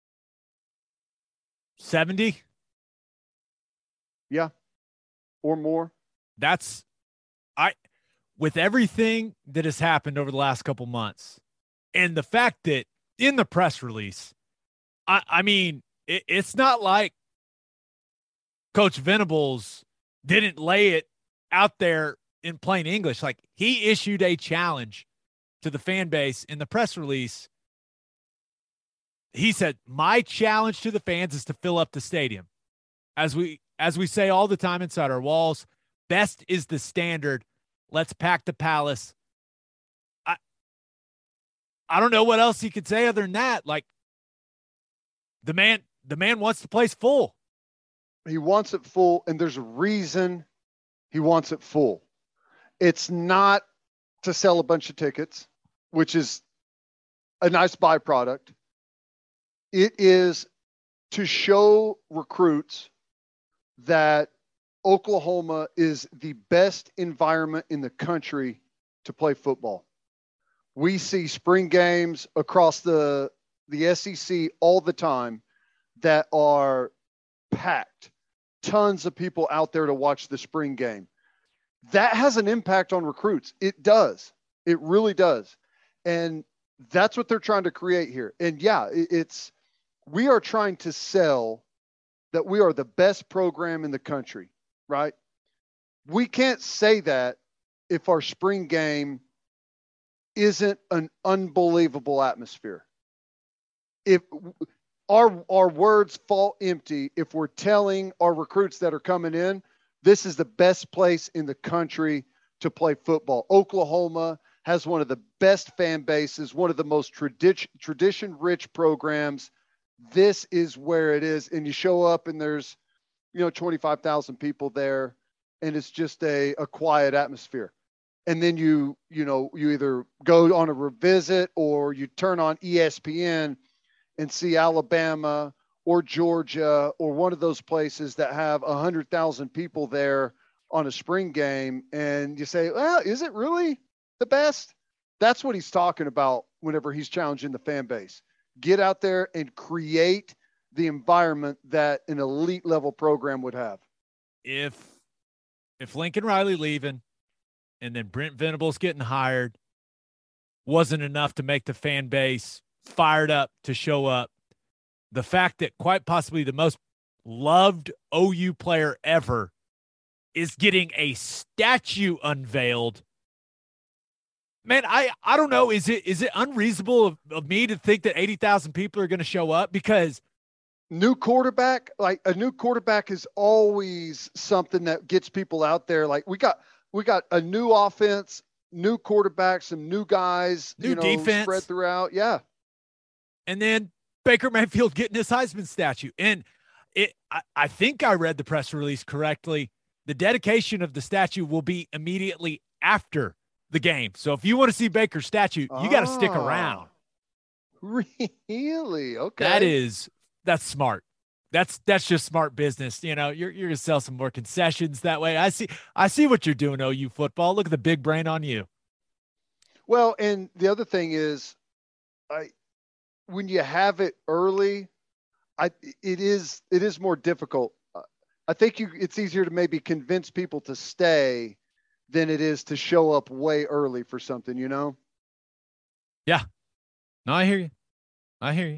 seventy? Yeah. Or more. That's I with everything that has happened over the last couple months and the fact that in the press release, I, I mean, it, it's not like Coach Venables didn't lay it out there in plain English. Like, he issued a challenge to the fan base in the press release. He said, my challenge to the fans is to fill up the stadium. As we as we say all the time inside our walls, best is the standard. Let's pack the palace. I I don't know what else he could say other than that. Like, the man the man wants the place full. He wants it full, and there's a reason he wants it full. It's not to sell a bunch of tickets, which is a nice byproduct. It is to show recruits that Oklahoma is the best environment in the country to play football. We see spring games across the, the S E C all the time that are packed. Tons of people out there to watch the spring game. That has an impact on recruits. It does. It really does. And that's what they're trying to create here. And yeah, it, it's, we are trying to sell that we are the best program in the country, right? We can't say that if our spring game isn't an unbelievable atmosphere. If our, our words fall empty, if we're telling our recruits that are coming in, this is the best place in the country to play football. Oklahoma has one of the best fan bases, one of the most tradi- tradition-rich programs. This is where it is. And you show up and there's, you know, twenty-five thousand people there, and it's just a, a quiet atmosphere. And then you, you know, you either go on a revisit or you turn on E S P N and see Alabama or Georgia or one of those places that have one hundred thousand people there on a spring game. And you say, well, is it really the best? That's what he's talking about whenever he's challenging the fan base. Get out there and create the environment that an elite level program would have. If if Lincoln Riley leaving and then Brent Venables getting hired wasn't enough to make the fan base fired up to show up, the fact that quite possibly the most loved O U player ever is getting a statue unveiled. Man, I, I don't know. Is it is it unreasonable of, of me to think that eighty thousand people are going to show up? Because new quarterback, like a new quarterback is always something that gets people out there. Like we got we got a new offense, new quarterback, some new guys, New you know, defense. spread throughout. Yeah. And then Baker Mayfield getting his Heisman statue. And it, I, I think I read the press release correctly. The dedication of the statue will be immediately after the game. So if you want to see Baker's statue, you got to stick Oh. around. Really? Okay. That is, that's smart. That's, that's just smart business. You know, you're, you're going to sell some more concessions that way. I see, I see what you're doing, O U football. Look at the big brain on you. Well, and the other thing is, I when you have it early, I it is it is more difficult. Uh, I think you it's easier to maybe convince people to stay than it is to show up way early for something, you know? Yeah. No, I hear you. I hear you.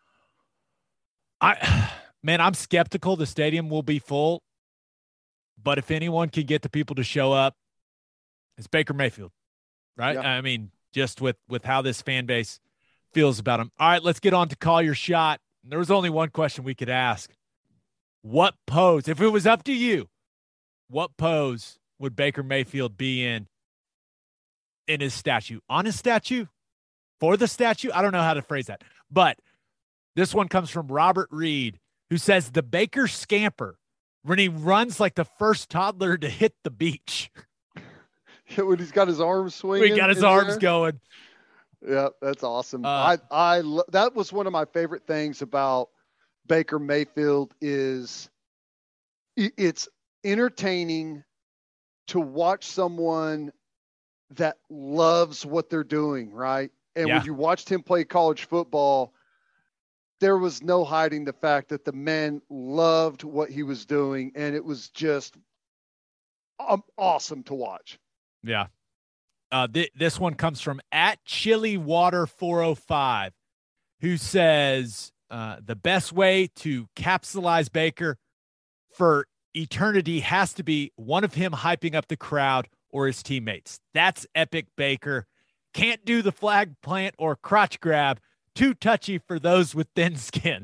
I man, I'm skeptical the stadium will be full, but if anyone can get the people to show up, it's Baker Mayfield. Right? Yeah. I mean, just with, with how this fan base feels about him. All right, let's get on to call your shot. There was only one question we could ask. What pose, if it was up to you, what pose would Baker Mayfield be in in his statue? On his statue? For the statue? I don't know how to phrase that. But this one comes from Robert Reed, who says the Baker scamper when he runs like the first toddler to hit the beach. When he's got his arms swinging. We got his in arms there. going. Yeah, that's awesome. Uh, I I lo- that was one of my favorite things about Baker Mayfield is i- it's entertaining to watch someone that loves what they're doing, right? And Yeah. when you watched him play college football, there was no hiding the fact that the man loved what he was doing, and it was just um, awesome to watch. Yeah. Uh, th- this one comes from at Chili Water four oh five, who says uh, the best way to capsulize Baker for eternity has to be one of him hyping up the crowd or his teammates. That's epic Baker. Can't do the flag plant or crotch grab. Too touchy for those with thin skin.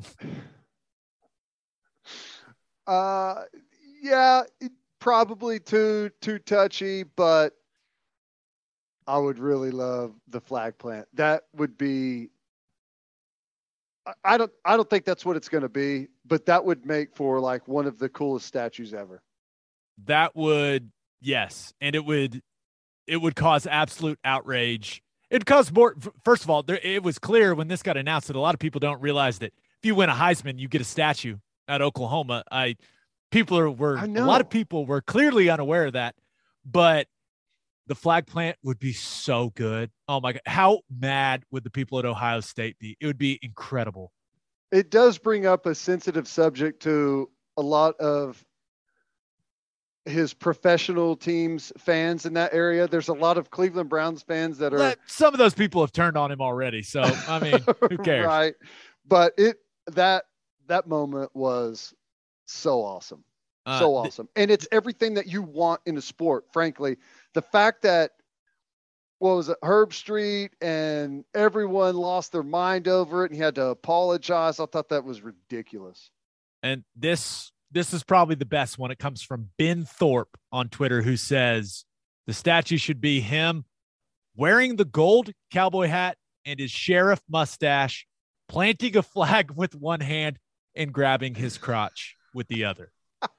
Uh, yeah, it- probably too too touchy, but I would really love the flag plant. That would be. I- I don't. I don't think that's what it's going to be, but that would make for like one of the coolest statues ever. That would, yes. And it would, it would cause absolute outrage. It'd cause more. f- First of all, there, it was clear when this got announced that a lot of people don't realize that if you win a Heisman, you get a statue at Oklahoma. I, people are, were, I a know. lot of people were clearly unaware of that, but the flag plant would be so good. Oh my God. How mad would the people at Ohio State be? It would be incredible. It does bring up a sensitive subject to a lot of his professional teams fans in that area. There's a lot of Cleveland Browns fans that are But some of those people have turned on him already. So, I mean, who cares? right. But it that that moment was so awesome. Uh, so th- awesome. And it's everything that you want in a sport, frankly. The fact that what was it, Herb Street and everyone lost their mind over it and he had to apologize. I thought that was ridiculous. And this this is probably the best one. It comes from Ben Thorpe on Twitter, who says the statue should be him wearing the gold cowboy hat and his sheriff mustache, planting a flag with one hand and grabbing his crotch with the other.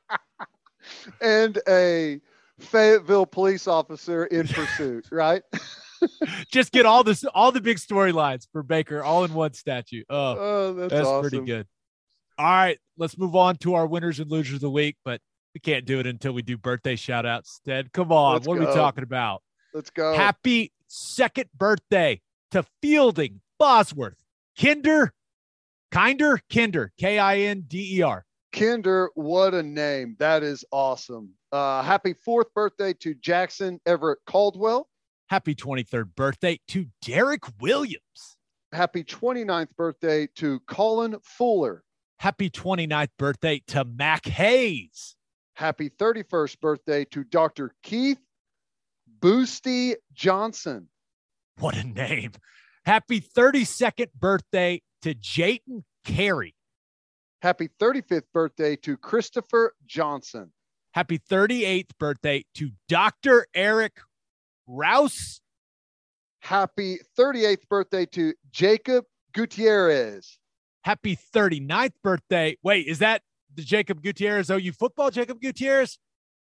And a Fayetteville police officer in pursuit, right? Just get all this, all the big storylines for Baker all in one statue. Oh, Oh, that's, that's awesome. pretty good. All right, let's move on to our winners and losers of the week, but we can't do it until we do birthday shout outs. Ted, come on. Let's what are we go. talking about? Let's go. Happy second birthday to Fielding Bosworth. Kinder, Kinder, Kinder, K I N D E R. Kinder, what a name. That is awesome. Uh, happy fourth birthday to Jackson Everett Caldwell. Happy twenty-third birthday to Derek Williams. Happy twenty-ninth birthday to Colin Fuller. Happy twenty-ninth birthday to Mac Hayes. Happy thirty-first birthday to Doctor Keith Boosty Johnson. What a name. Happy thirty-second birthday to Jayton Carey. Happy thirty-fifth birthday to Christopher Johnson. Happy thirty-eighth birthday to Doctor Eric Rouse. Happy thirty-eighth birthday to Jacob Gutierrez. Happy thirty-ninth birthday. Wait, is that the Jacob Gutierrez O U football Jacob Gutierrez?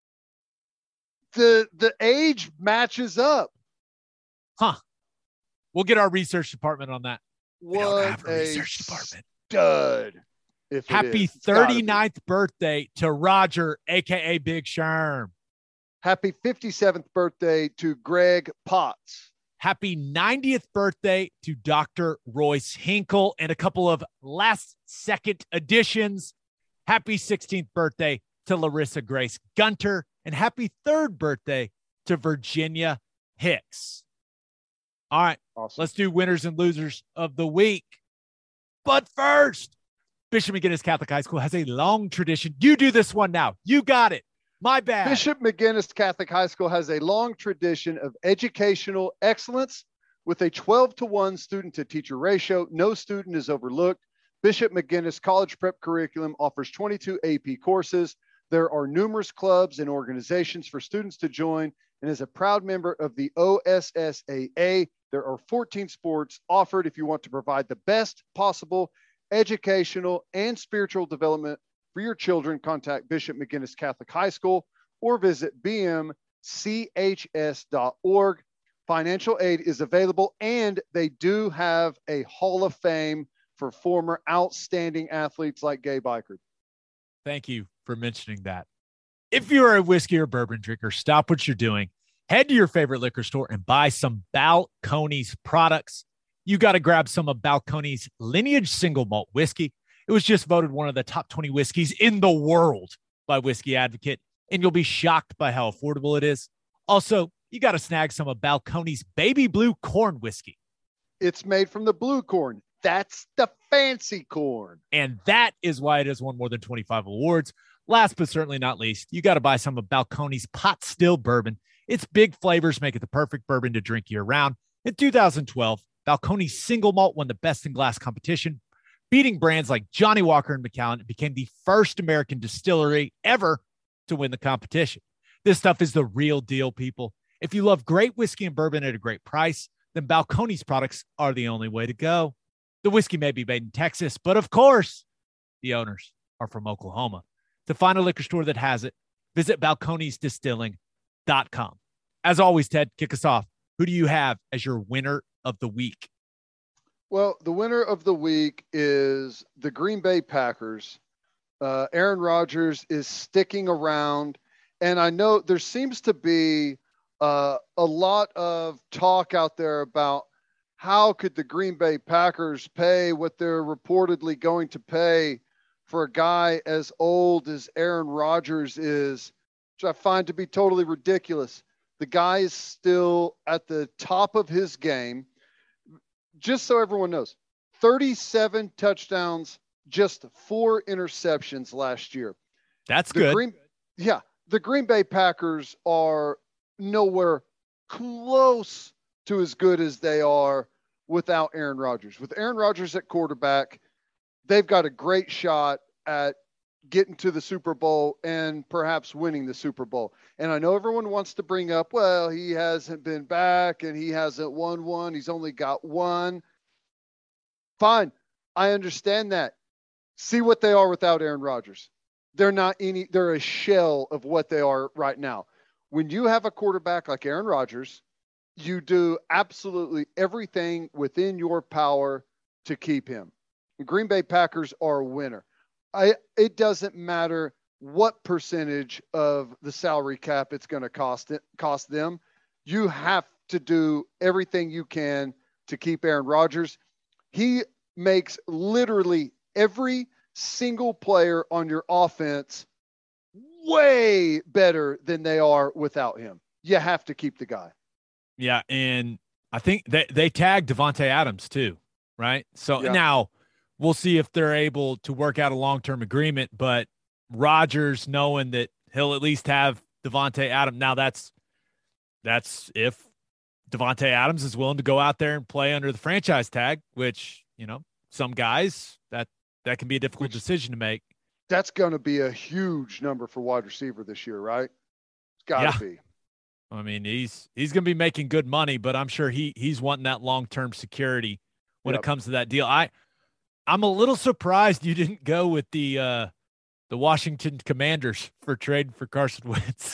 The the age matches up. Huh. We'll get our research department on that. We What don't have a a research department. stud. If it Happy is. It's gotta be. thirty-ninth birthday to Roger, a k a. Big Sherm. Happy fifty-seventh birthday to Greg Potts. Happy ninetieth birthday to Doctor Royce Hinkle and a couple of last second additions. Happy sixteenth birthday to Larissa Grace Gunter. And happy third birthday to Virginia Hicks. All right, Awesome. let's do winners and losers of the week. But first, Bishop McGinnis Catholic High School has a long tradition. You do this one now. You got it. My bad. Bishop McGinnis Catholic High School has a long tradition of educational excellence with a twelve to one student to teacher ratio. No student is overlooked. Bishop McGinnis College Prep Curriculum offers twenty-two A P courses. There are numerous clubs and organizations for students to join, and as a proud member of the O S S A A, there are fourteen sports offered. If you want to provide the best possible educational and spiritual development for your children, contact Bishop McGinnis Catholic High School or visit b m c h s dot org. Financial aid is available, and they do have a Hall of Fame for former outstanding athletes like Gabe Ikard. Thank you for mentioning that. If you're a whiskey or bourbon drinker, stop what you're doing. Head to your favorite liquor store and buy some Balcones products. You got to grab some of Balcones Lineage Single Malt Whiskey. It was just voted one of the top twenty whiskeys in the world by Whiskey Advocate, and you'll be shocked by how affordable it is. Also, you got to snag some of Balcones Baby Blue Corn Whiskey. It's made from the blue corn. That's the fancy corn. And that is why it has won more than twenty-five awards. Last but certainly not least, you got to buy some of Balcones Pot Still Bourbon. Its big flavors make it the perfect bourbon to drink year round. In two thousand twelve, Balcones Single Malt won the Best in Glass competition, beating brands like Johnny Walker and Macallan. It became the first American distillery ever to win the competition. This stuff is the real deal, people. If you love great whiskey and bourbon at a great price, then Balcones products are the only way to go. The whiskey may be made in Texas, but of course, the owners are from Oklahoma. To find a liquor store that has it, visit balcones distilling dot com. As always, Ted, kick us off. Who do you have as your winner of the week? Well, the winner of the week is the Green Bay Packers. Uh, Aaron Rodgers is sticking around, and I know there seems to be uh, a lot of talk out there about how could the Green Bay Packers pay what they're reportedly going to pay for a guy as old as Aaron Rodgers is, which I find to be totally ridiculous. The guy is still at the top of his game. Just so everyone knows, thirty-seven touchdowns, just four interceptions last year. That's The good. Green, yeah, the Green Bay Packers are nowhere close to as good as they are without Aaron Rodgers. With Aaron Rodgers at quarterback, they've got a great shot at getting to the Super Bowl and perhaps winning the Super Bowl. And I know everyone wants to bring up, well, he hasn't been back and he hasn't won one. He's only got one. Fine. I understand that. See what they are without Aaron Rodgers. They're not any, they're a shell of what they are right now. When you have a quarterback like Aaron Rodgers, you do absolutely everything within your power to keep him. The Green Bay Packers are a winner. I, it doesn't matter what percentage of the salary cap it's going to cost it, cost them. You have to do everything you can to keep Aaron Rodgers. He makes literally every single player on your offense way better than they are without him. You have to keep the guy. Yeah, and I think they, they tagged Devontae Adams too, right? So Yeah. now we'll see if they're able to work out a long-term agreement, but Rodgers knowing that he'll at least have Devontae Adams. Now that's that's if Devontae Adams is willing to go out there and play under the franchise tag, which, you know, some guys that that can be a difficult Which- decision to make. That's going to be a huge number for wide receiver this year, right? It's got to Yeah. be. I mean, he's he's going to be making good money, but I'm sure he he's wanting that long-term security when Yep. it comes to that deal. I I'm a little surprised you didn't go with the uh, the Washington Commanders for trading for Carson Wentz.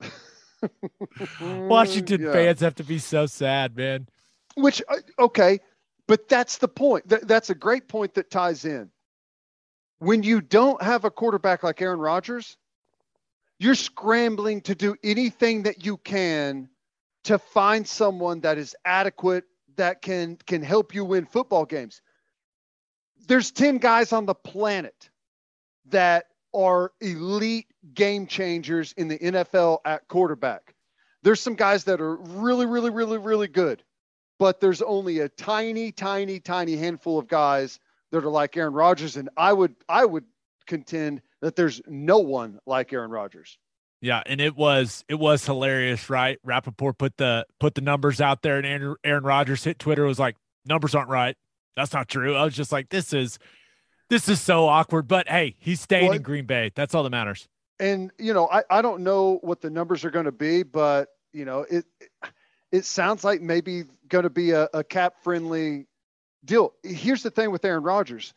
Washington Yeah. fans have to be so sad, man. Which, uh, okay, but that's the point. Th- that's a great point that ties in. When you don't have a quarterback like Aaron Rodgers, you're scrambling to do anything that you can to find someone that is adequate, that can can help you win football games. There's ten guys on the planet that are elite game changers in the N F L at quarterback. There's some guys that are really, really, really, really good, but there's only a tiny, tiny, tiny handful of guys that are like Aaron Rodgers. And I would, I would contend that there's no one like Aaron Rodgers. Yeah, and it was it was hilarious, right? Rappaport put the put the numbers out there, and Aaron, Aaron Rodgers hit Twitter, was like, numbers aren't right. That's not true. I was just like, this is this is so awkward. But hey, he's staying Well, in Green Bay. That's all that matters. And, you know, I, I don't know what the numbers are going to be, but, you know, it it sounds like maybe going to be a, a cap friendly deal. Here's the thing with Aaron Rodgers.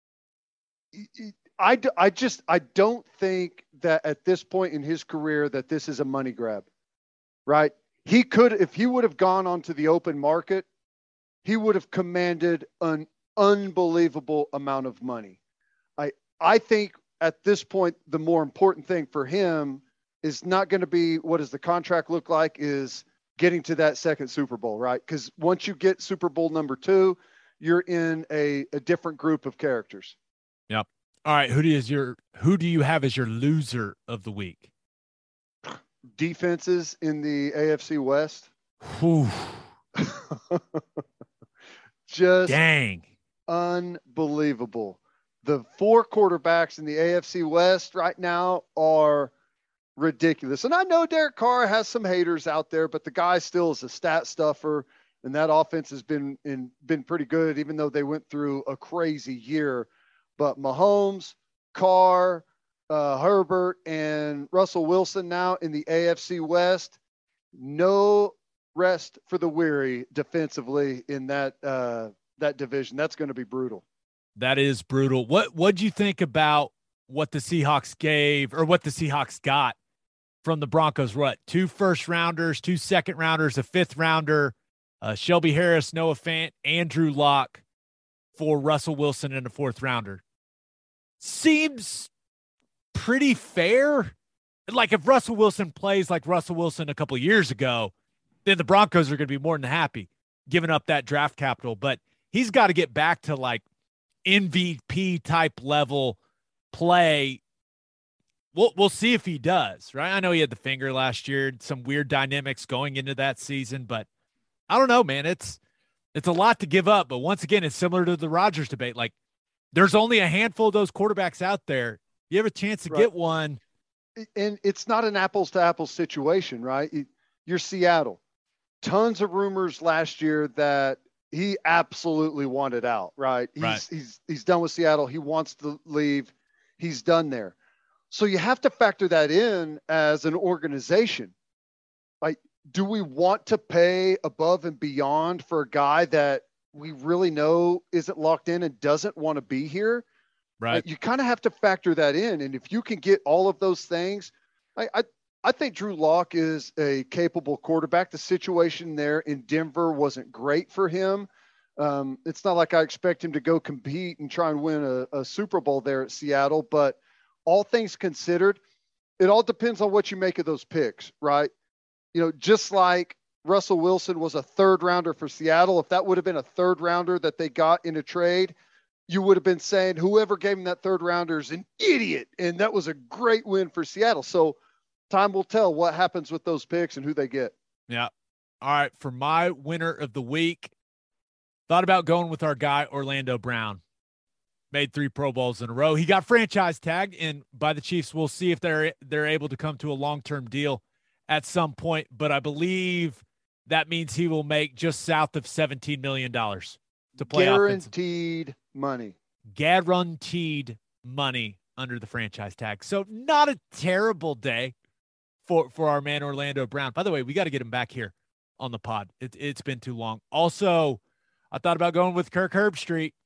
I, I just I don't think that at this point in his career that this is a money grab, right? He could, if he would have gone onto the open market, he would have commanded an unbelievable amount of money. I I think at this point, the more important thing for him is not going to be what does the contract look like, is getting to that second Super Bowl, right? Because once you get Super Bowl number two, you're in a, a different group of characters. Yep. All right. Who do you is your who do you have as your loser of the week? Defenses in the A F C West. Whew. Just Dang. unbelievable. The four quarterbacks in the A F C West right now are ridiculous. And I know Derek Carr has some haters out there, but the guy still is a stat stuffer, and that offense has been in, been pretty good, even though they went through a crazy year. But Mahomes, Carr, uh, Herbert, and Russell Wilson now in the A F C West, no rest for the weary defensively in that uh, that division. That's going to be brutal. That is brutal. What what'd you think about what the Seahawks gave or what the Seahawks got from the Broncos? What, two first rounders, two second rounders, a fifth rounder, uh, Shelby Harris, Noah Fant, Andrew Luck for Russell Wilson in a fourth rounder. Seems pretty fair. Like if Russell Wilson plays like Russell Wilson a couple years ago, then the Broncos are going to be more than happy giving up that draft capital. But he's got to get back to like M V P type level play. We'll we'll see if he does, right? I know he had the finger last year, some weird dynamics going into that season, but I don't know, man. It's it's a lot to give up, but once again, it's similar to the Rodgers debate. Like there's only a handful of those quarterbacks out there. You have a chance to Right. get one. And it's not an apples to apples situation, right? You're Seattle. Tons of rumors last year that he absolutely wanted out, right? He's Right. he's he's done with Seattle. He wants to leave. He's done there. So you have to factor that in as an organization. Like, do we want to pay above and beyond for a guy that we really know isn't locked in and doesn't want to be here? Right. Like, you kind of have to factor that in. And if you can get all of those things, I, I I think Drew Lock is a capable quarterback. The situation there in Denver wasn't great for him. Um, it's not like I expect him to go compete and try and win a, a Super Bowl there at Seattle, but all things considered, it all depends on what you make of those picks, right? You know, just like Russell Wilson was a third rounder for Seattle, if that would have been a third rounder that they got in a trade, you would have been saying whoever gave him that third rounder is an idiot. And that was a great win for Seattle. So time will tell what happens with those picks and who they get. Yeah. All right. For my winner of the week, thought about going with our guy, Orlando Brown. Made three Pro Bowls in a row. He got franchise tagged and by the Chiefs. We'll see if they're they're able to come to a long-term deal at some point. But I believe that means he will make just south of seventeen million dollars to play offensive. Guaranteed money. Guaranteed money under the franchise tag. So not a terrible day for, for our man Orlando Brown. By the way, we got to get him back here on the pod. It, it's been too long. Also, I thought about going with Kirk Herbstreit.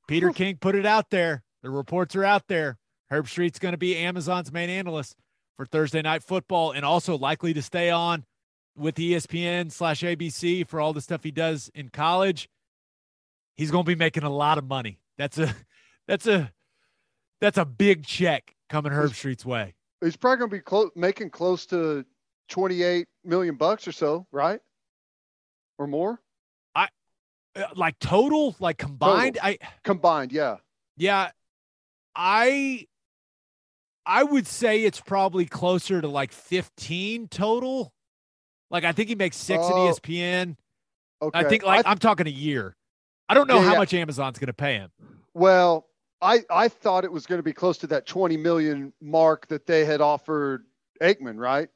Peter King put it out there. The reports are out there. Herb Street's going to be Amazon's main analyst for Thursday Night Football, and also likely to stay on with E S P N slash A B C for all the stuff he does in college. He's going to be making a lot of money. That's a that's a that's a big check coming Herb Street's way. He's probably going to be close, making close to twenty-eight million bucks or so, right? Or more? I uh, like total, like combined. Total. I Combined, yeah. yeah, I I would say it's probably closer to like fifteen total. Like I think he makes six Oh, at E S P N. Okay. I think like I, I'm talking a year. I don't know Yeah, how yeah. much Amazon's going to pay him. well, I I thought it was going to be close to that twenty million mark that they had offered Aikman, right?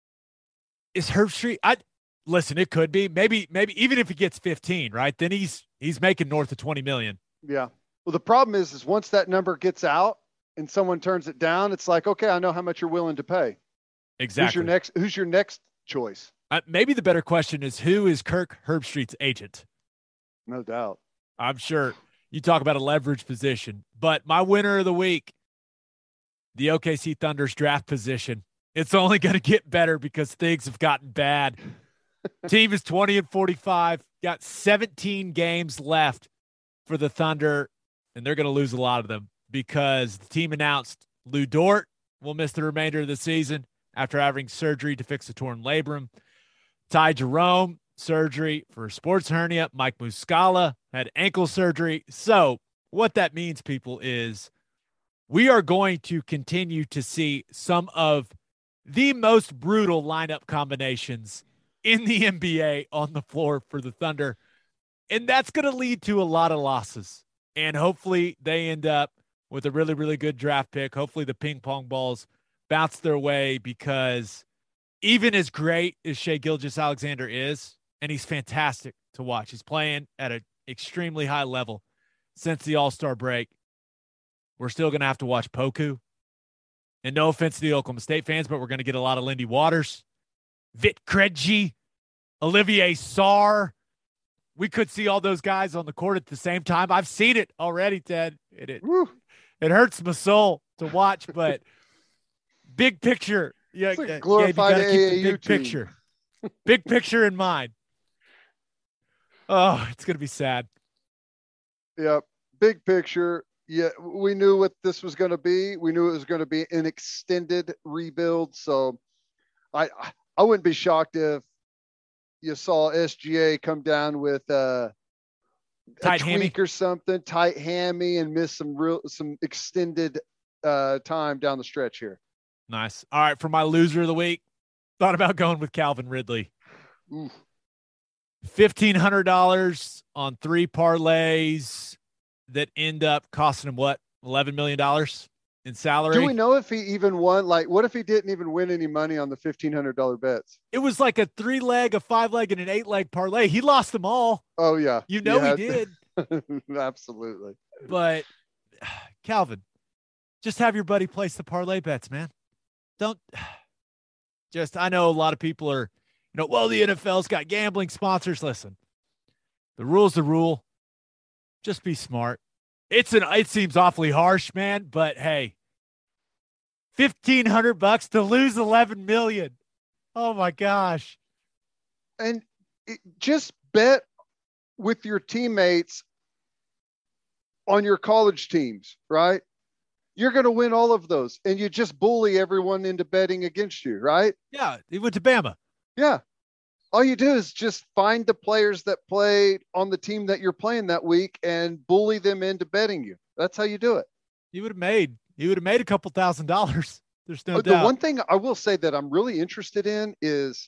Is Herb Street? I listen. It could be. Maybe. Maybe even if he gets fifteen, right? Then he's he's making north of twenty million. Yeah. Well, the problem is, is once that number gets out and someone turns it down, it's like, okay, I know how much you're willing to pay. Exactly. Who's your next? Who's your next choice? Uh, maybe the better question is who is Kirk Herbstreit's agent? No doubt. I'm sure you talk about a leverage position, but my winner of the week, the O K C Thunder's draft position. It's only going to get better because things have gotten bad. Team is twenty and forty-five, got seventeen games left for the Thunder, and they're going to lose a lot of them because the team announced Lou Dort will miss the remainder of the season after having surgery to fix a torn labrum. Ty Jerome, surgery for a sports hernia. Mike Muscala had ankle surgery. So what that means, people, is we are going to continue to see some of the most brutal lineup combinations in the N B A on the floor for the Thunder. And that's going to lead to a lot of losses. And hopefully they end up with a really, really good draft pick. Hopefully the ping pong balls bounce their way, because even as great as Shai Gilgeous-Alexander is, and he's fantastic to watch, he's playing at an extremely high level since the All-Star break, we're still going to have to watch Poku. And no offense to the Oklahoma State fans, but we're going to get a lot of Lindy Waters, Vit Krejci, Olivier Sarr. We could see all those guys on the court at the same time. I've seen it already, Ted. It, it, Woo. it hurts my soul to watch, but big picture. Yeah, It's like yeah, glorified you gotta keep A A the U big team. picture. Big picture in mind. Oh, it's going to be sad. Yeah. Big picture. Yeah. We knew what this was going to be. We knew it was going to be an extended rebuild. So I, I wouldn't be shocked if you saw S G A come down with uh, a Tight tweak hammy. or something, tight hammy, and miss some real, some extended uh, time down the stretch here. Nice. All right, for my loser of the week, thought about going with Calvin Ridley. Oof. fifteen hundred dollars on three parlays that end up costing him, what, eleven million dollars in salary? Do we know if he even won? Like, what if he didn't even win any money on the fifteen hundred dollars bets? It was like a three-leg, a five-leg, and an eight-leg parlay. He lost them all. Oh, yeah. You know Yeah. he did. Absolutely. But, Calvin, just have your buddy place the parlay bets, man. Don't just, I know a lot of people are, you know, well, the N F L's got gambling sponsors. Listen, the rule's the rule. Just be smart. It's an, it seems awfully harsh, man, but hey, fifteen hundred bucks to lose eleven million. Oh my gosh. And it, just bet with your teammates on your college teams, right? You're going to win all of those, and you just bully everyone into betting against you, right? Yeah. He went to Bama. Yeah. All you do is just find the players that played on the team that you're playing that week and bully them into betting you. That's how you do it. He would have made, he would have made a couple thousand dollars. There's no Uh, doubt. The one thing I will say that I'm really interested in is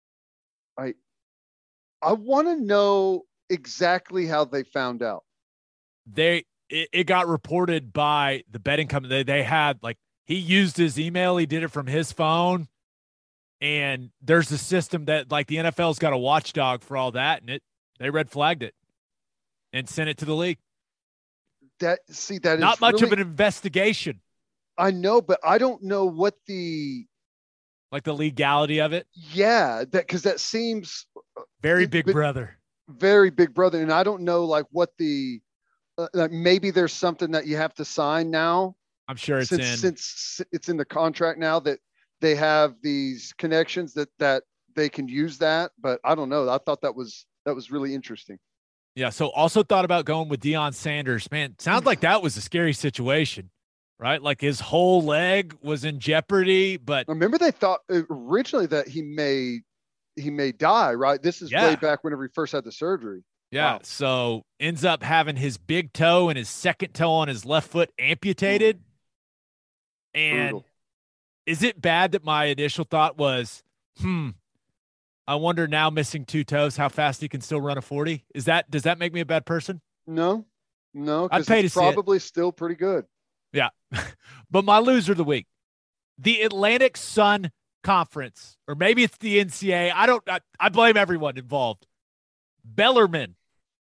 I I want to know exactly how they found out. they it, it got reported by the betting company. They, they had like, he used his email. He did it from his phone. And there's a system that like the N F L's got a watchdog for all that. And it, they red flagged it and sent it to the league. That see that is Not much of really- an investigation, I know, but I don't know what the like the legality of it. yeah that because that seems Very It- big but- brother. very big brother, and I don't know like what the uh, like maybe there's something that you have to sign now. I'm sure it's since, in. Since it's in the contract now that they have these connections that, that they can use that, but I don't know. I thought that was, that was really interesting. Yeah. So also thought about going with Deion Sanders, man. Sounds like that was a scary situation, right? Like his whole leg was in jeopardy, but remember they thought originally that he may, he may die, right? This is yeah. way back whenever he first had the surgery. Yeah. Wow. So ends up having his big toe and his second toe on his left foot amputated. Mm. And Brutal. Is it bad that my initial thought was, hmm, I wonder now missing two toes, how fast he can still run a forty? Is that, does that make me a bad person? No, no. I'd pay it's to probably see it. Still pretty good. Yeah. But my loser of the week, the Atlantic Sun Conference, or maybe it's the N C A A. I don't, I, I blame everyone involved. Bellarmine.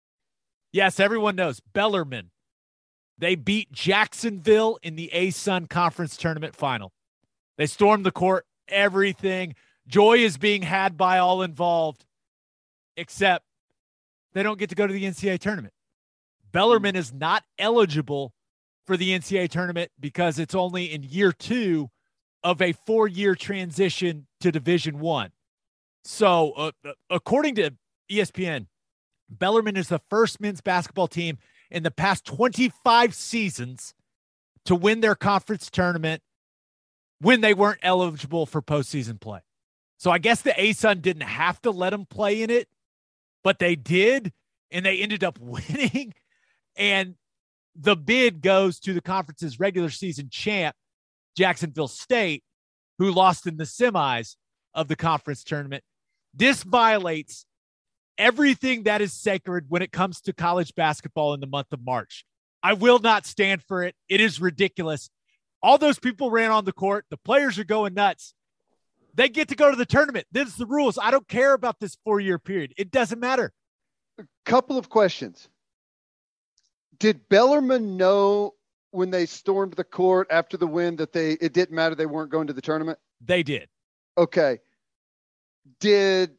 Yes, everyone knows Bellarmine. They beat Jacksonville in the A-Sun Conference Tournament final. They stormed the court, everything. Joy is being had by all involved, except they don't get to go to the N C A A tournament. Bellarmine is not eligible for the N C A A tournament because it's only in year two of a four-year transition to Division One. So, uh, according to E S P N, Bellarmine is the first men's basketball team in the past twenty-five seasons to win their conference tournament when they weren't eligible for postseason play. So I guess the A-Sun didn't have to let them play in it, but they did, and they ended up winning. And the bid goes to the conference's regular season champ, Jacksonville State, who lost in the semis of the conference tournament. This violates everything that is sacred when it comes to college basketball in the month of March. I will not stand for it. It is ridiculous. All those people ran on the court. The players are going nuts. They get to go to the tournament. This is the rules. I don't care about this four-year period. It doesn't matter. A couple of questions. Did Bellarmine know when they stormed the court after the win that they it didn't matter they weren't going to the tournament? They did. Okay. Did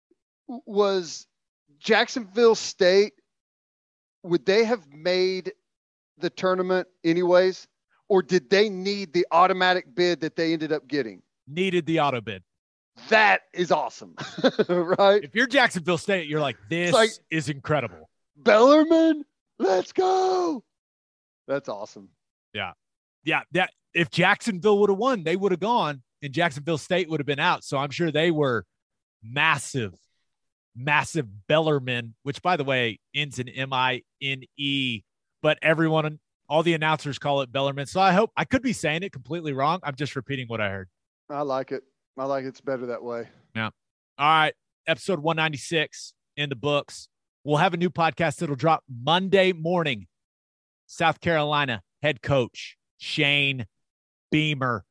was Jacksonville State, would they have made the tournament anyways? Or did they need the automatic bid that they ended up getting? Needed the auto bid. That is awesome. Right? If you're Jacksonville State, you're like, this like, is incredible. Bellarmine, let's go. That's awesome. Yeah. Yeah. That if Jacksonville would have won, they would have gone and Jacksonville State would have been out. So I'm sure they were massive, massive Bellarmine, which by the way, ends in M I N E, but everyone, all the announcers call it Bellarmine. So I hope I could be saying it completely wrong. I'm just repeating what I heard. I like it. I like it. It's better that way. Yeah. All right. Episode one ninety-six in the books. We'll have a new podcast that'll drop Monday morning. South Carolina head coach Shane Beamer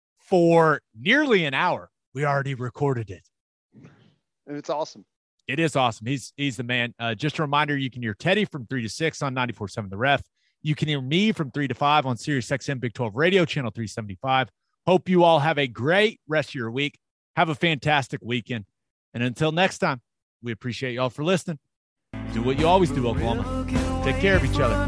for nearly an hour. We already recorded it. And it's awesome. It is awesome. He's he's the man. Uh, just a reminder, you can hear Teddy from three to six on ninety-four point seven The Ref. You can hear me from three to five on Sirius X M Big twelve Radio, channel three seventy-five. Hope you all have a great rest of your week. Have a fantastic weekend. And until next time, we appreciate y'all for listening. Do what you always do, Oklahoma. Take care of each other.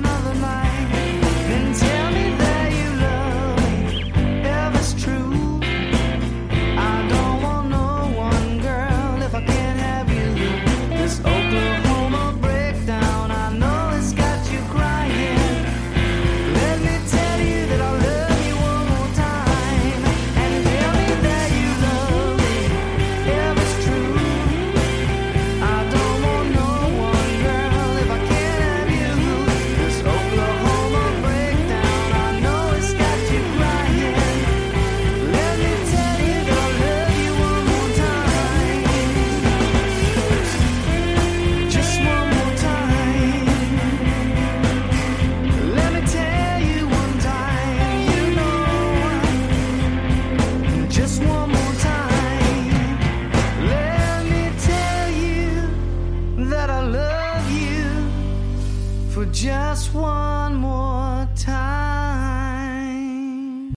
Just one